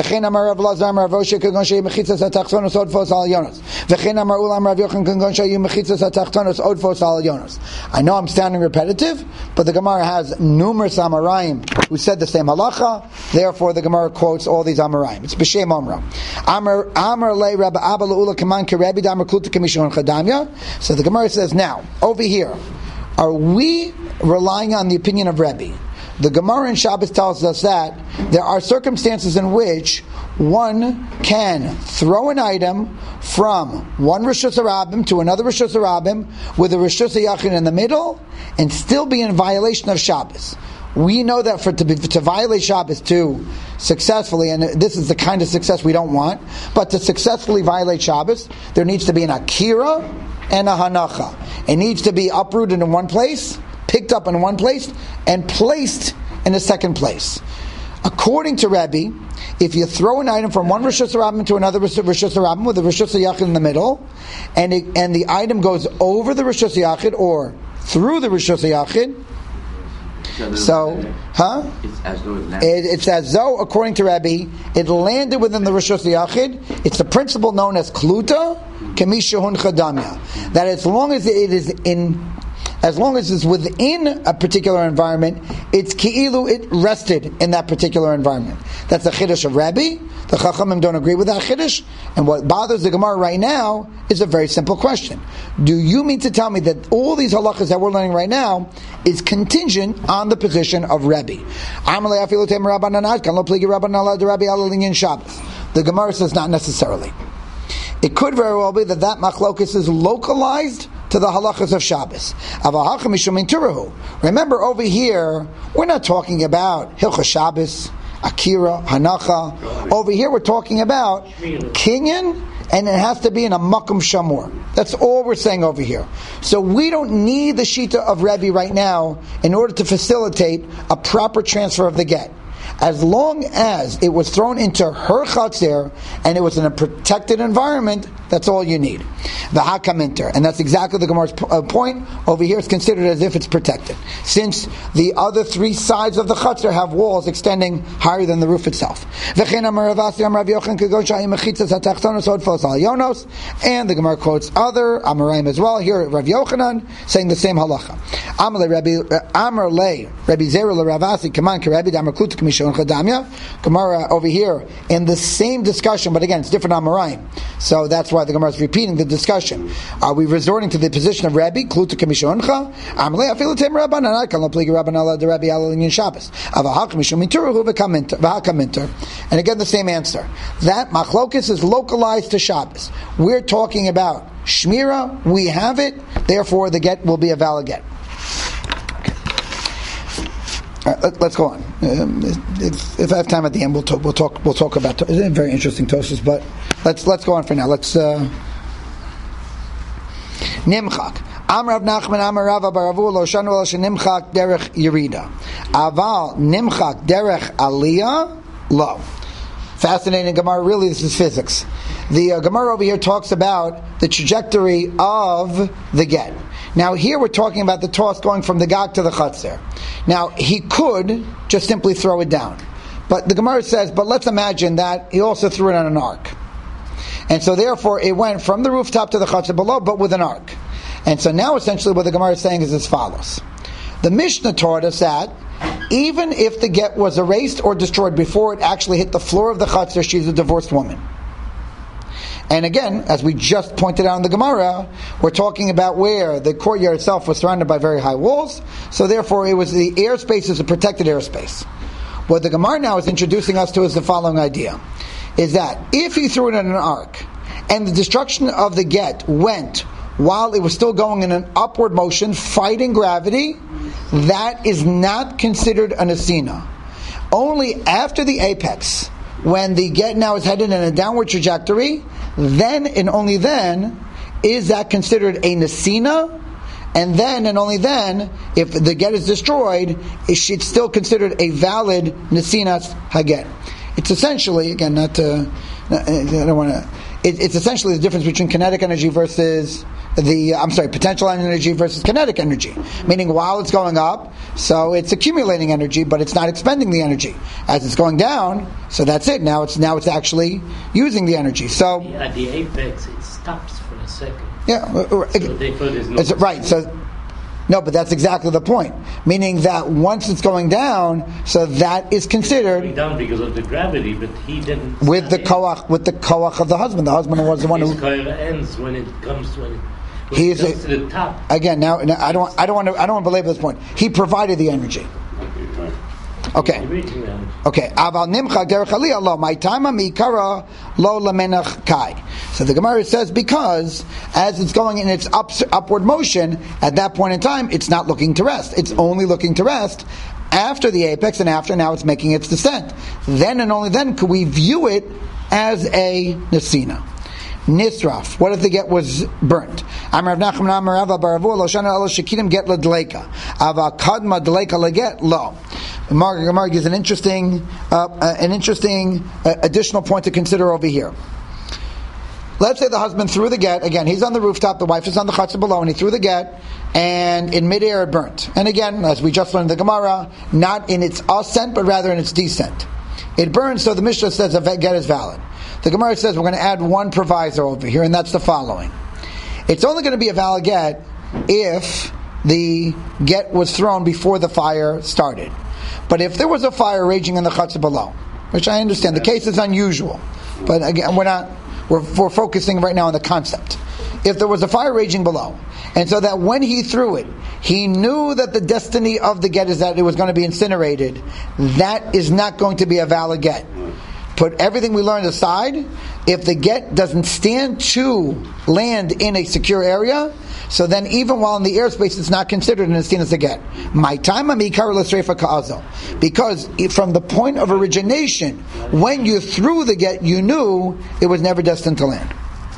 I know I'm sounding repetitive, but the Gemara has numerous Amarayim who said the same halacha. Therefore, the Gemara quotes all these Amarayim. It's b'shem Omra. Amar Amar le Rabbi Abba leula kaman kerebi damar kluta kemishon chadamya. So the Gemara says, now over here, are we relying on the opinion of Rebbe? The Gemara in Shabbos tells us that there are circumstances in which one can throw an item from one Rishus Harabim to another Rishus Harabim with a Rishus Yachid in the middle and still be in violation of Shabbos. We know that for to, be, to violate Shabbos, to successfully, and this is the kind of success we don't want, but to successfully violate Shabbos, there needs to be an akira and a hanacha. It needs to be uprooted in one place, picked up in one place, and placed in a second place. According to Rebbe, if you throw an item from one Rosh Hashanah to another Rosh Hashanah with a Rosh Hashanah in the middle, and it, and the item goes over the Rosh Hashanah or through the Rosh Hashanah, so, huh? It's as though it landed. It, it's as though, according to Rebbe, it landed within the Rosh Hashanah. It's the principle known as Kluta Kemishahun Chadamya. That as long as it is in, as long as it's within a particular environment, it's ki'ilu, it rested in that particular environment. That's the Chiddush of Rebbe. The Chachamim don't agree with that Chiddush. And what bothers the Gemara right now is a very simple question. Do you mean to tell me that all these halachas that we're learning right now is contingent on the position of Rebbe? The Gemara says not necessarily. It could very well be that that machlokes is localized to the halachas of Shabbos. Remember, over here, we're not talking about Hilchos Shabbos, Akira, Hanacha. Over here, we're talking about Kinyan, and it has to be in a Makom Shamur. That's all we're saying over here. So we don't need the Shita of Rebbe right now in order to facilitate a proper transfer of the get. As long as it was thrown into her chatzir and it was in a protected environment, that's all you need. The hakaminter, and that's exactly the Gemara's point. Over here, it's considered as if it's protected, since the other three sides of the chatzir have walls extending higher than the roof itself. And the Gemara quotes other Amoraim as well. Here, Rav Yochanan saying the same halacha. Amar le Rabbi Zera le Ravasi Kaman Kerabi Damar Kluta K'Mishon Chadamya. Gemara over here in the same discussion, but again it's different Amoraim. So that's why the Gemara is repeating the discussion. Are we resorting to the position of Rabbi Kluta K'Mishoncha? Amar le Afilu Tem Rabban Anakal No Pligi Rabban Ala De Rabbi Ala Linyan Shabbos Avahak Mishum Minturuhu V'Hakaminter. And again the same answer. That machlokes is localized to Shabbos. We're talking about Shmira. We have it. Therefore, the get will be a valid get. All right, let, let's go on. Um, if, if I have time at the end, we'll talk. We'll talk. We'll talk about. It's a very interesting Tosfos, but let's let's go on for now. Let's. Uh, Nimchak. Amar Rav Nachman Amar Rav Baravu Lo Shanu Lo Shenimchak Derech Yerida. Aval Nimchak Derech Aliyah Lo. Fascinating Gemara. Really, this is physics. The uh, Gemara over here talks about the trajectory of the get. Now here we're talking about the toss going from the Gag to the Chatzir. Now he could just simply throw it down. But the Gemara says, but let's imagine that he also threw it on an arc. And so therefore it went from the rooftop to the Chatzir below, but with an arc. And so now essentially what the Gemara is saying is as follows. The Mishnah taught us that even if the get was erased or destroyed before it actually hit the floor of the Chatzir, she's a divorced woman. And again, as we just pointed out in the Gemara, we're talking about where the courtyard itself was surrounded by very high walls, so therefore it was the airspace is a protected airspace. What the Gemara now is introducing us to is the following idea, is that if he threw it in an arc, and the destruction of the get went while it was still going in an upward motion, fighting gravity, that is not considered an asina. Only after the apex, when the get now is headed in a downward trajectory, then and only then is that considered a nesina, and then and only then, if the get is destroyed, it's still considered a valid nesinas haget. It's essentially, again, not to, I don't want to, it, it's essentially the difference between kinetic energy versus the, I'm sorry, potential energy versus kinetic energy. Meaning while it's going up, so it's accumulating energy, but it's not expending the energy. As it's going down, so that's it. Now it's now it's actually using the energy. So at the apex, it stops for a second. Yeah, so therefore there's no it's, right. So no, but that's exactly the point. Meaning that once it's going down, so that is considered going down because of the gravity, but he didn't. With the koach, with the koach of the husband. The husband was the one his who koach ends when it comes when it. When He it is comes a, to the top. Again, now, now I don't I don't want to I don't want to belabor this point. He provided the energy. Okay. Okay. Aval nimchak derech aliyah lo ma'itama mi'ikara lo lamenach kai. So the Gemara says because as it's going in its up, upward motion, at that point in time, it's not looking to rest. It's only looking to rest after the apex and after now it's making its descent. Then and only then could we view it as a nesina. Nisraf. What if the get was burnt? Amar Rav Nachman Amar Rava Bar Avua Lo Shana Elo Shekidim Get Ledleika. Ava Kadma Dleika Leget Lo. Gemara gives an interesting, uh, uh, an interesting uh, additional point to consider over here. Let's say the husband threw the get. Again, he's on the rooftop. The wife is on the chutzah below, and he threw the get, and in midair it burnt. And again, as we just learned in the Gemara, not in its ascent, but rather in its descent. It burns, so the Mishnah says a get is valid. The Gemara says we're going to add one proviso over here, and that's the following. It's only going to be a valid get if the get was thrown before the fire started. But if there was a fire raging in the chutzah below, which I understand, the case is unusual, but again, we're not, we're, we're focusing right now on the concept. If there was a fire raging below, and so that when he threw it, he knew that the destiny of the get is that it was going to be incinerated, that is not going to be a valid get. Put everything we learned aside. If the get doesn't stand to land in a secure area, so then even while in the airspace, it's not considered an estin as a get. My time because from the point of origination, when you threw the get, you knew it was never destined to land.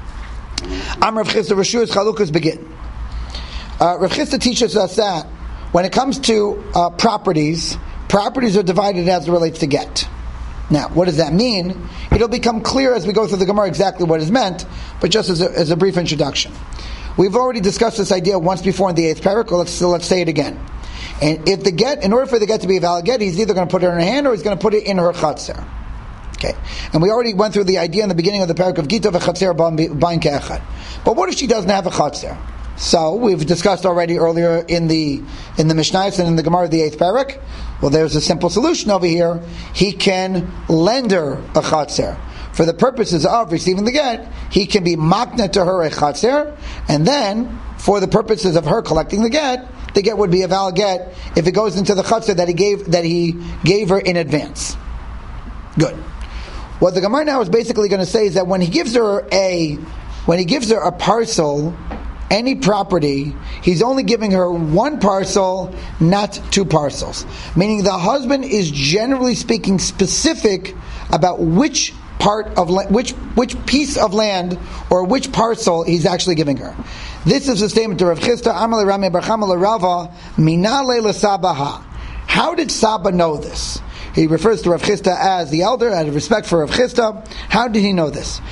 Am Rav Chisda Rashuas Chalukas begin. Rav Chisda teaches us that when it comes to uh, properties, properties are divided as it relates to get. Now, what does that mean? It'll become clear as we go through the Gemara exactly what is meant, but just as a, as a brief introduction. We've already discussed this idea once before in the eighth parak, let's, so let's say it again. And if the get, in order for the get to be a valid get, he's either going to put it in her hand or he's going to put it in her chatzar. Okay. And we already went through the idea in the beginning of the parak of Gita v'chatzar b'ain ke'echad. But what if she doesn't have a chatzar? So we've discussed already earlier in the in the Mishnayos and in the Gemara of the eighth parak. Well, there's a simple solution over here. He can lend her a chatzar. For the purposes of receiving the get, he can be makna to her a chatzar, and then for the purposes of her collecting the get, the get would be a valid get if it goes into the chatzar that he gave that he gave her in advance. Good. What the Gemara now is basically going to say is that when he gives her a when he gives her a parcel, any property, he's only giving her one parcel, not two parcels. Meaning the husband is generally speaking specific about which part of la- which which piece of land or which parcel he's actually giving her. This is the statement to Rav Chisda Amar Rami Bar Chama Rava Minale Sabaha. How did Saba know this? He refers to Rav Chisda as the elder, out of respect for Rav Chisda. How did he know this?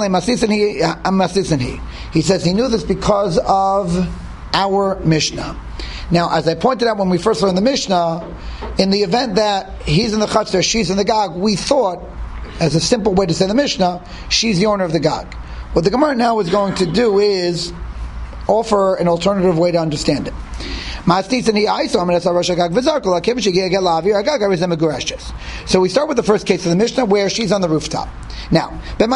He says he knew this because of our Mishnah. Now, as I pointed out when we first learned the Mishnah, in the event that he's in the Chatzar, she's in the Gag, we thought, as a simple way to say the Mishnah, she's the owner of the Gag. What the Gemara now is going to do is offer an alternative way to understand it. So we start with the first case of the Mishnah where she's on the rooftop. Now,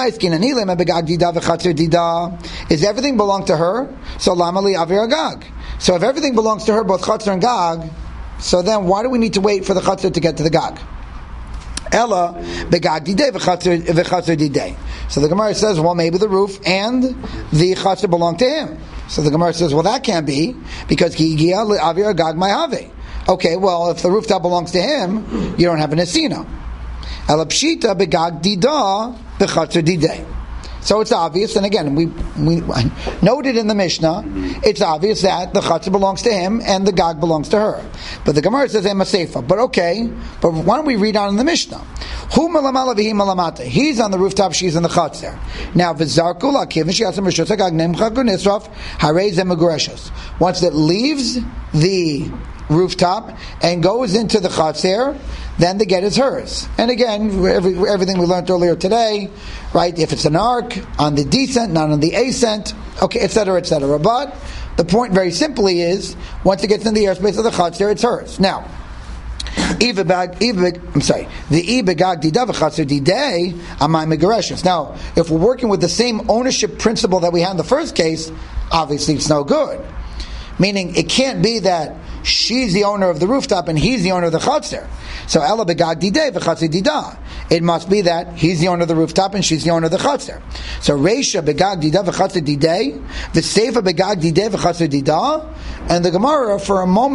is everything belong to her? So lamali avir agag. So if everything belongs to her, both chatzar and gag, so then why do we need to wait for the chatzar to get to the gag? Ella begag didei v'chatzar didei. So the Gemara says, well, maybe the roof and the chatzar belong to him. So the Gemara says, well, that can't be, because ki higia avir agag ma'ave. Okay, well, if the rooftop belongs to him, you don't have an esina. Ela pshita begag dida v'chatzar didei. So it's obvious, and again, we we noted in the Mishnah, it's obvious that the chatzar belongs to him and the gag belongs to her. But the Gemara says ema seifa. But okay, but why don't we read on in the Mishnah? Hu malamala v'hi malamata. He's on the rooftop, she's in the chatzar. Now v'zarku lakiv v'shiyasam rishus hagag nemchak u'nisraf harei zeh megureshos. Once it leaves the rooftop and goes into the chatzar, then the get is hers. And again, every, everything we learned earlier today, right? If it's an arc, on the descent, not on the ascent, okay, et cetera, et cetera. But the point, very simply, is once it gets in the airspace of the chatzar, it's hers. Now, I'm sorry, the ibegag didav chatzar didei amay megareshus. Now, if we're working with the same ownership principle that we had in the first case, obviously it's no good. Meaning, it can't be that she's the owner of the rooftop and he's the owner of the chatzar. So ela begag didei v'chatzar dida. It must be that he's the owner of the rooftop and she's the owner of the chatzar. So reisha begag dida v'chatzar didei, the seifa begag didei v'chatzar dida, and the Gemara for a moment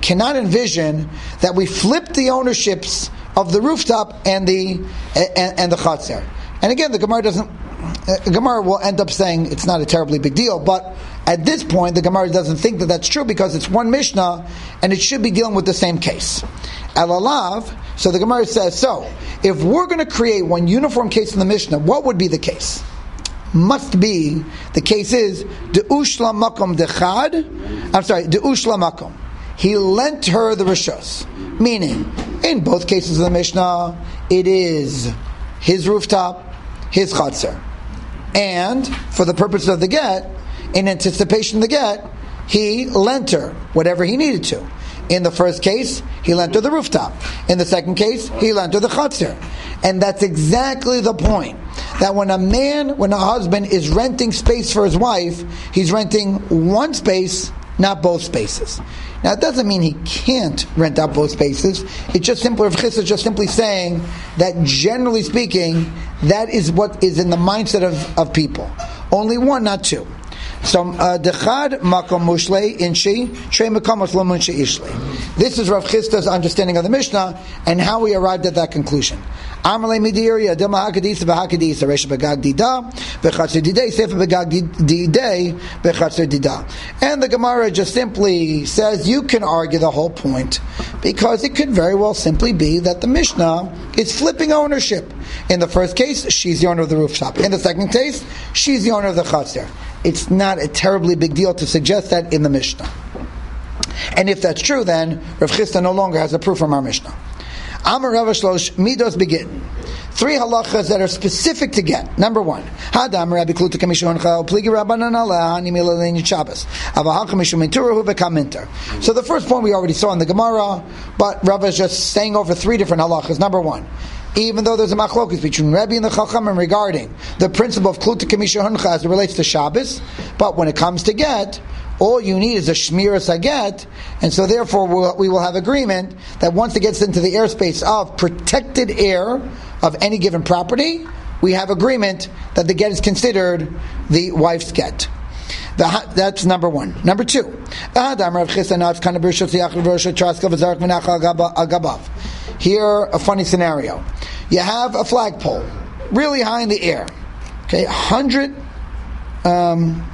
cannot envision that we flip the ownerships of the rooftop and the and, and the Chatzar. And again, the Gemara doesn't. Uh, Gemara will end up saying it's not a terribly big deal, but at this point, the Gemara doesn't think that that's true because it's one Mishnah and it should be dealing with the same case. Al-Alav, so the Gemara says, so, if we're going to create one uniform case in the Mishnah, what would be the case? Must be, the case is, De'ushla makom dechad, I'm sorry, De'ushla makom. He lent her the Rishos. Meaning, in both cases of the Mishnah, it is his rooftop, his Chatzar. And, for the purpose of the get, in anticipation of the get, he lent her whatever he needed to. In the first case, he lent her the rooftop. In the second case, he lent her the Chatzar. And that's exactly the point. That when a man, when a husband is renting space for his wife, he's renting one space, not both spaces. Now, it doesn't mean he can't rent out both spaces. It's just simply, Rav Chisda is just simply saying that generally speaking, that is what is in the mindset of, of people. Only one, not two. So, dechad makom mushle inshi trei makomos lo munshi ishli. This is Rav Chisda's understanding of the Mishnah and how we arrived at that conclusion. Amalei midiria dema hakadisa v'hakadisa resha begag dida v'chatzir didei sefer begag didei v'chatzir dida. And the Gemara just simply says you can argue the whole point because it could very well simply be that the Mishnah is flipping ownership. In the first case, she's the owner of the rooftop. In the second case, she's the owner of the chatzir. It's not a terribly big deal to suggest that in the Mishnah. And if that's true, then Rav Chisda no longer has a proof from our Mishnah. Amar Rav Shlosh midos begin. Three halachas that are specific to get. Number one, Hadam Rabbi Kluta Kamishon Pligi Rabbanan Allah Hani Milalin Shabbos Avahach Mishum Inturahu Bekaminter. So the first point we already saw in the Gemara, but Rav is just saying over three different halachas. Number one, even though there's a machlokes between Rebbe and the Chachamim regarding the principle of Kluta Kamisha Huncha as it relates to Shabbos, but when it comes to get, all you need is a shmiras haget, and so therefore we'll, we will have agreement that once it gets into the airspace of protected air of any given property, we have agreement that the get is considered the wife's get. The, that's number one. Number two, here a funny scenario. You have a flagpole really high in the air, okay, hundred. Um,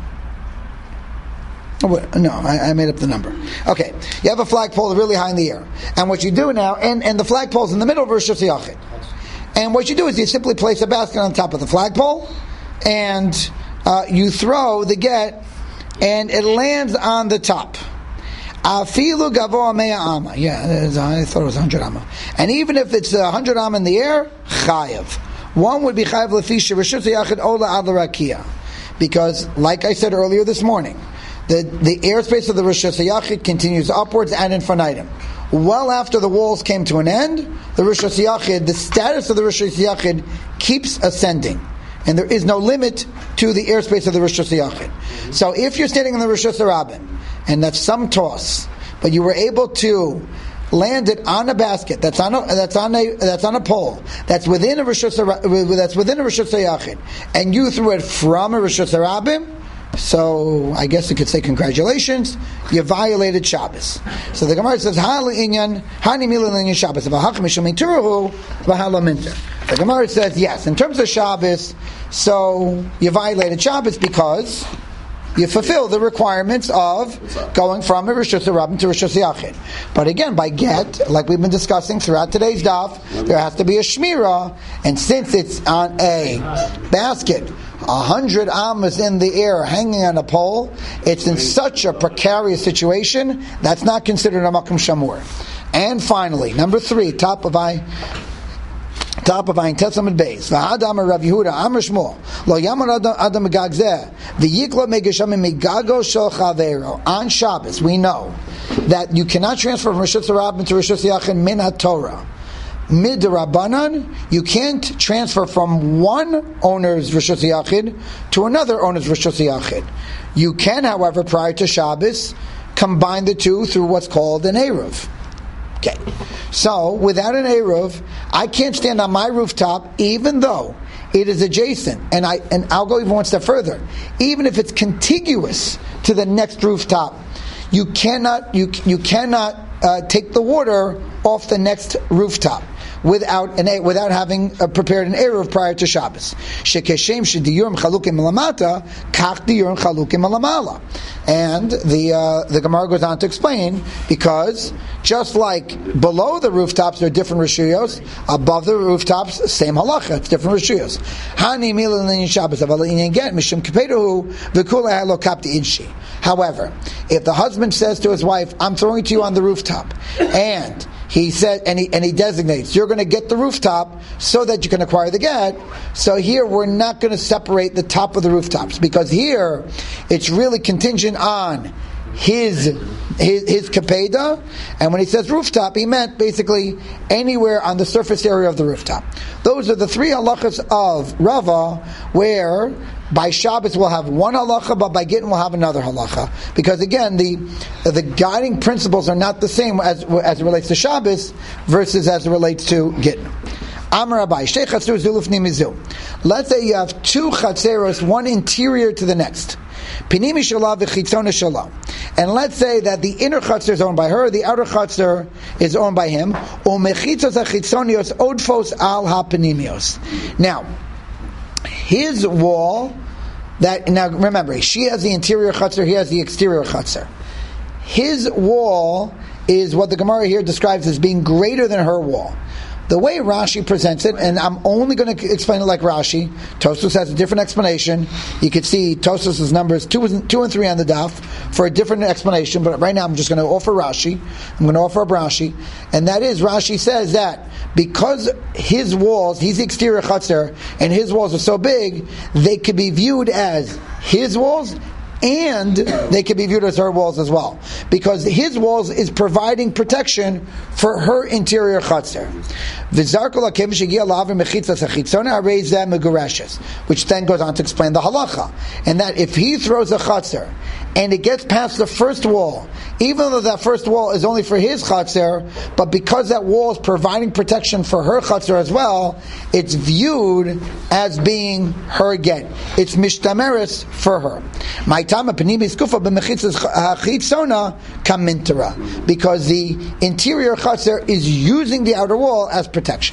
No, I, I made up the number. Okay, you have a flagpole really high in the air, and what you do now, and, and the flagpole's in the middle of Rosh Hashanah, and what you do is you simply place a basket on top of the flagpole, and uh, you throw the get, and it lands on the top. Afilu gavoa mea ama. Yeah, I thought it was one hundred ama. And even if it's one hundred ama in the air, chayav. One would be chayav lefisha Rosh Hashanah ola ad l'rakia, because, like I said earlier this morning, The, the airspace of the Rosh Hashanah continues upwards and infinitum. Well after the walls came to an end, the Rosh Hashanah, the status of the Rosh Hashanah keeps ascending. And there is no limit to the airspace of the Rosh Hashanah. So if you're standing in the Rosh Hashanah, and that's some toss, but you were able to land it on a basket that's on a that's on a that's on a pole that's within a Rosh Hashanah, that's within a Rosh Hashanah, and you threw it from a Rosh Hashanah, so I guess you could say congratulations, you violated Shabbos. So the Gemara says, the Gemara says, yes, in terms of Shabbos, so you violated Shabbos because you fulfill the requirements of going from a Rosh Hashanah to Rosh Hashanah. But again, by get, like we've been discussing throughout today's daf, there has to be a shmirah, and since it's on a basket, a hundred amas in the air hanging on a pole, it's in such a precarious situation, that's not considered a makom shamur. And finally, number three, top of I Top of Ayin Tetzamid Beis. V'hadam Rav Yehuda Amar Shmuel Lo Yamar Adam Megagzeh V'yikla Megashamim Megago Shel Chavero. On Shabbos, we know that you cannot transfer from Rosh Hashanah to Rosh Hashanah min HaTorah. Mid Rabbanan, you can't transfer from one owner's Rosh Hashanah to another owner's Rosh Hashanah. You can, however, prior to Shabbos, combine the two through what's called an Eruv. Okay, so without an Eruv, I can't stand on my rooftop, even though it is adjacent, and I and I'll go even one step further. Even if it's contiguous to the next rooftop, you cannot you you cannot uh, take the water off the next rooftop without an without having uh, prepared an eruv prior to Shabbos. Shekeshem shediyurim chalukim malamata, kach diyurim chalukim malamala. And the uh, the Gemara goes on to explain, because just like below the rooftops there are different rishuyos, above the rooftops same halacha, it's different rishuyos. Hani mila l'inyan Shabbos aval l'inyan get mishum kepedahu v'kula halo kapti idshi. However, if the husband says to his wife, "I'm throwing it to you on the rooftop," and he said, and he and he designates, you're going to get the rooftop so that you can acquire the get. So here we're not going to separate the top of the rooftops, because here it's really contingent on his his, his kapeda. And when he says rooftop, he meant basically anywhere on the surface area of the rooftop. Those are the three halachas of Rava, where by Shabbos we'll have one halacha, but by Gittin we'll have another halacha. Because again, the the guiding principles are not the same as as it relates to Shabbos versus as it relates to Gittin. Amar Abai, Shtei Chatzor Zulufni Mizu. Let's say you have two chatzeros, one interior to the next. Pinimi Shalah v'chitzona Shalah. And let's say that the inner chatzor is owned by her, the outer chatzor is owned by him. Umechitzos hachitzonios odfos al ha'penimios. Now, his wall, that now remember, she has the interior chutzner, he has the exterior chutzner. His wall is what the Gemara here describes as being greater than her wall. The way Rashi presents it, and I'm only going to explain it like Rashi. Tosfos has a different explanation. You can see Tosfos' numbers two and, two and three on the daf for a different explanation, but right now I'm just going to offer Rashi. I'm going to offer up Rashi. And that is, Rashi says that because his walls, he's the exterior chutzner, and his walls are so big, they could be viewed as his walls, and they can be viewed as her walls as well, because his walls is providing protection for her interior chutzner. Which then goes on to explain the halacha, and that if he throws a chutzner and it gets past the first wall, even though that first wall is only for his chutzner, but because that wall is providing protection for her chutzner as well, it's viewed as being her get. It's mishtameres for her. My because the interior chutzner is using the outer wall as protection.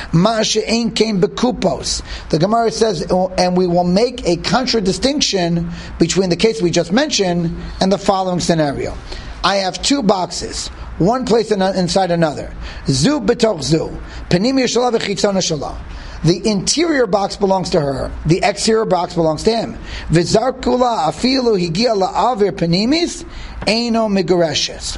The Gemara says, and we will make a contradistinction between the case we just mentioned and the following scenario. I have two boxes, one placed inside another. Zu betoch zu. Penim yeshala v'chitzona shala. The interior box belongs to her. The exterior box belongs to him. V'zar kula afilu higia la'avir penimis eino migureshes.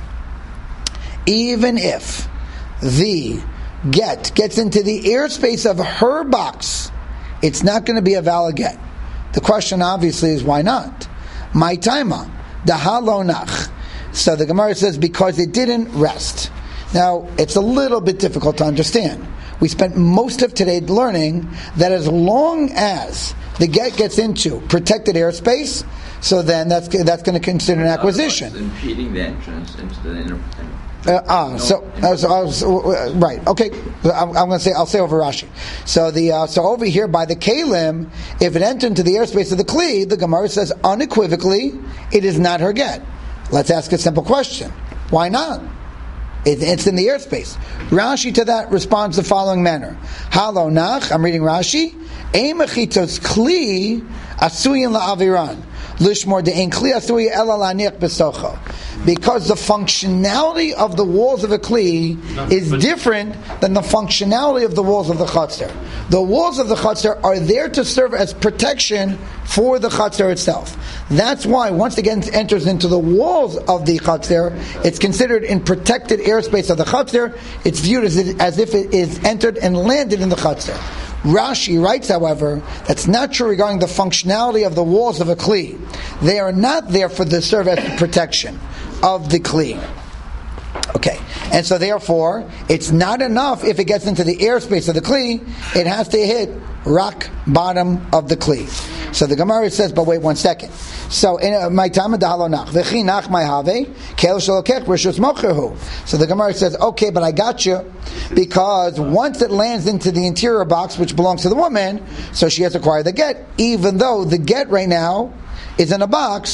Even if the get gets into the airspace of her box, it's not going to be a valid get. The question obviously is, why not? My taima dahalonach. So the Gemara says, because it didn't rest. Now, it's a little bit difficult to understand. We spent most of today learning that as long as the get gets into protected airspace, so then that's that's going to consider an acquisition. Impeding the entrance into the inner. Uh, ah, no, so, uh, so, uh, so uh, right, okay. I'm, I'm going to say I'll say over Rashi. So the uh, so over here by the kalim, if it entered into the airspace of the kli, the Gemara says unequivocally it is not her get. Let's ask a simple question: why not? It, it's in the airspace. Rashi to that responds the following manner: Halo nach. I'm reading Rashi. Ein mechitos kli asuyin la'aviran. Lishmor de'en kli asuyin ela la'niach besocho. Because the functionality of the walls of a kli is different than the functionality of the walls of the chutzner. The walls of the chutzner are there to serve as protection for the chutzner itself. That's why once again it enters into the walls of the chutzner, it's considered in protected airspace of the chutzner. It's viewed as, it, as if it is entered and landed in the chutzner. Rashi writes, however, that's not true regarding the functionality of the walls of a kli. They are not there for the serve as protection of the kli. Okay, and so therefore, it's not enough if it gets into the airspace of the kli, it has to hit rock bottom of the kli. So the Gemara says, but wait one second. So in my time of dahalonach, v'chi nach my have kel shalokech rishus mochehu. So the Gemara says, okay, but I got you, because once it lands into the interior box, which belongs to the woman, so she has to acquire the get, even though the get right now is in a box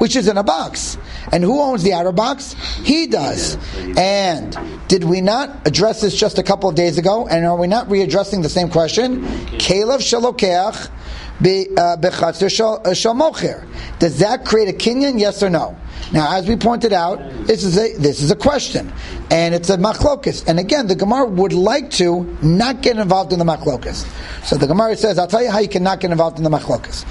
which is in a box. And who owns the outer box? He does. And did we not address this just a couple of days ago? And are we not readdressing the same question? Kalev shalokeach bechatzer shel mocher. Does that create a kinyan? Yes or no? Now, as we pointed out, this is a this is a question, and it's a machlokas. And again, the Gemara would like to not get involved in the machlokas. So the Gemara says, "I'll tell you how you cannot get involved in the machlokas."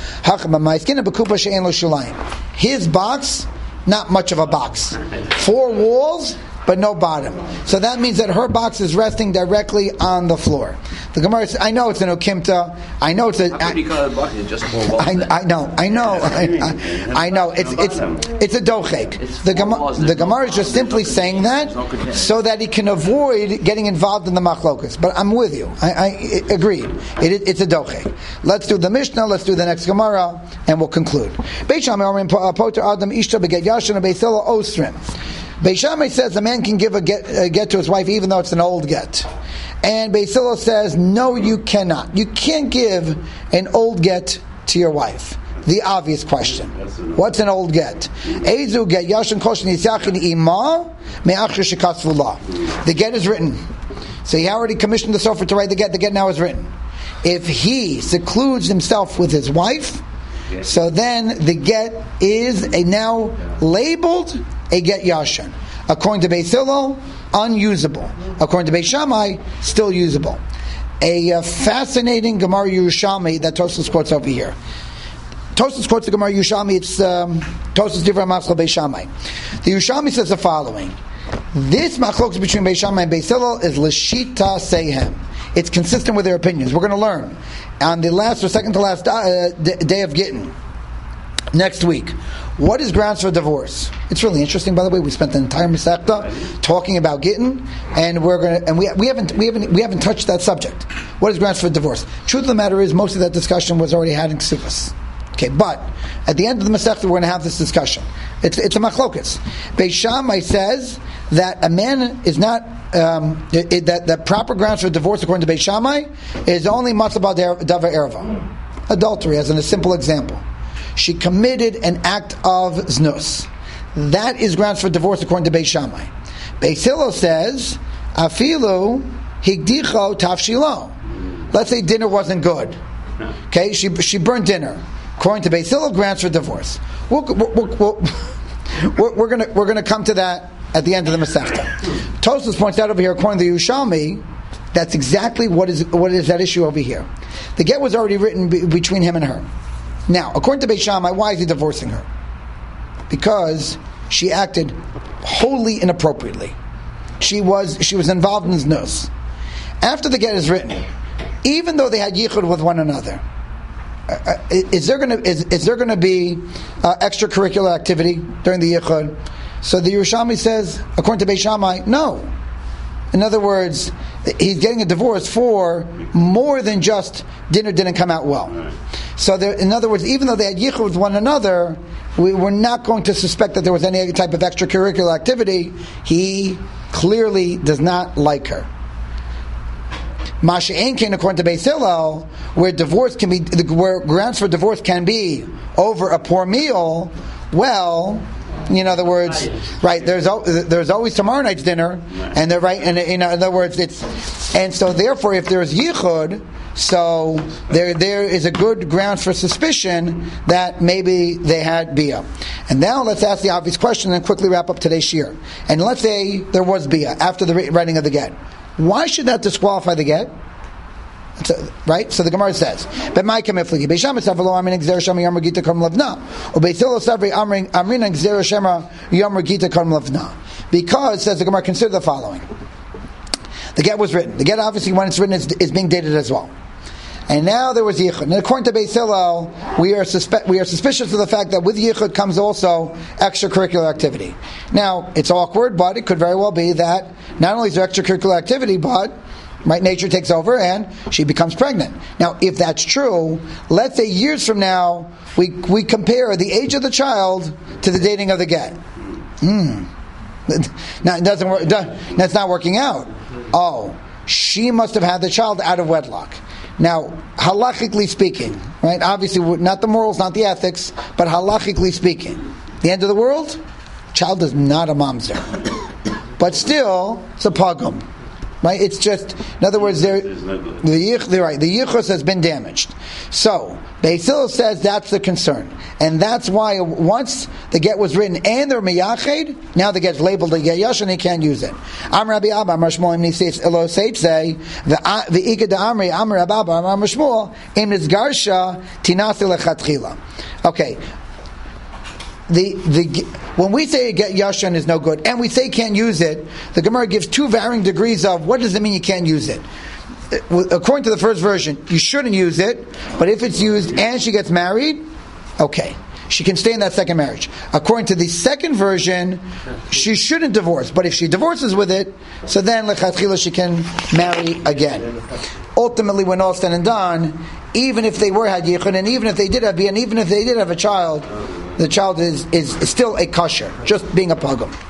His box, not much of a box, four walls, but no bottom. So that means that her box is resting directly on the floor. The Gemara says, I know it's an okimta. I know it's a. How could you call it a box? It's just four walls. I, I know, I know, I, I, I know. It's it's it's a dochek. The Gemara, the Gemara is just simply saying that so that he can avoid getting involved in the machlokas. But I'm with you. I, I agree. It, it, it's a dochek. Let's do the Mishnah. Let's do the next Gemara, and we'll conclude. Beit Shammai poter adam ishta beget yashin and Beit Hillel osrim. Beit Shammai says a man can give a get, a get to his wife even though it's an old get. And Beit Hillel says, no, you cannot. You can't give an old get to your wife. The obvious question. What's an old get? Ezu get yashin koshin yisyachin ima me'achir shekasvullah. The get is written. So he already commissioned the sofer to write the get. The get now is written. If he secludes himself with his wife, so then the get is a now labeled a get yashin. According to Beit Hillel, unusable. According to Beit Shammai, still usable. A uh, fascinating Gemara Yerushalmi that Tosfos quotes over here. Tosfos quotes the Gemara Yerushalmi. It's um, Tosfos Divrei Maschal Beit Shammai. The Yerushalmi says the following: this machlokes between Beit Shammai and Beit Hillel is l'shita sehem. It's consistent with their opinions. We're going to learn on the last or second to last uh, d- day of Gittin next week. What is grounds for divorce? It's really interesting, by the way. We spent the entire Masechta talking about Gittin, and we're going to, and we we haven't we haven't we haven't touched that subject. What is grounds for divorce? Truth of the matter is, most of that discussion was already had in Ksufas. Okay, but at the end of the Masechta, we're going to have this discussion. It's it's a machlokas. Beit Shammai says that a man is not um, it, it, that the proper grounds for divorce, according to Beit Shammai, is only matzah davar erva, adultery, as in a simple example. She committed an act of znus. That is grounds for divorce according to Beit Shammai. Beit Hillel says, afilu higdicho tafshilo. Let's say dinner wasn't good. Okay, she she burned dinner. According to Beit Hillel, grounds for divorce. We'll, we'll, we'll, we're, we're going we're gonna come to that at the end of the Masechta. Tosfos points out over here, according to the Yerushalmi, that's exactly what is what is that issue over here. The get was already written be, between him and her. Now, according to Beit Shammai, why is he divorcing her? Because she acted wholly inappropriately. She was she was involved in znus. After the get is written, even though they had yichud with one another, uh, is there going to is, is there going to be uh, extracurricular activity during the yichud? So the Yerushalmi says, according to Beit Shammai, no. In other words, he's getting a divorce for more than just dinner didn't come out well. So, there, in other words, even though they had yichud with one another, we were not going to suspect that there was any type of extracurricular activity. He clearly does not like her. Masha Einkin, according to Beit Hillel, where divorce can be, where grounds for divorce can be over a poor meal. Well, in other words, right? There's there's always tomorrow night's dinner, and they're right. And in other words, it's and so therefore, if there's yichud, so there there is a good grounds for suspicion that maybe they had bia. And now let's ask the obvious question and quickly wrap up today's shir. And let's say there was bia after the writing of the get. Why should that disqualify the get? So, right? So the Gemara says, "But my kamifligi beisham esavalo amin gzer shema yom regita kam levna, or beithilo savri amrin amrin gzer shema yom regita kam levna." Because, says the Gemara, consider the following: the get was written. The get, obviously, when it's written, is, is being dated as well. And now there was yichud. And according to Beit Hillel, we are suspe- we are suspicious of the fact that with yichud comes also extracurricular activity. Now it's awkward, but it could very well be that not only is there extracurricular activity, but right, nature takes over and she becomes pregnant. Now, if that's true, let's say years from now, we we compare the age of the child to the dating of the get. Hmm. Now, it doesn't work. That's not working out. Oh, she must have had the child out of wedlock. Now, halachically speaking, right? Obviously, not the morals, not the ethics, but halachically speaking, the end of the world, child is not a mamzer. But still, it's a pogum. Right? It's just, in other words, there, the yich, they're right. The yichus has been damaged. So Beis Hillel says that's the concern, and that's why once the get was written and they're miyached, now the get's labeled a get yash and he can't use it. Am Rabbi Abba, Amar Shmuel, Im Nisif Elo Seitzei, the the Ika de Amri, Amar Rabbi Abba, Amar Shmuel, Im Nizgarsha Tinasi Lechatchila. Okay. The, the when we say get yashan is no good, and we say can't use it, the Gemara gives two varying degrees of what does it mean you can't use it. According to the first version, you shouldn't use it, but if it's used and she gets married, okay, she can stay in that second marriage. According to the second version, she shouldn't divorce, but if she divorces with it, so then lechatchila she can marry again. Ultimately, when all said and done, even if they were had yichud, and even if they did have and even if they did have a child, the child is, is, is still a kosher, just being a pogum.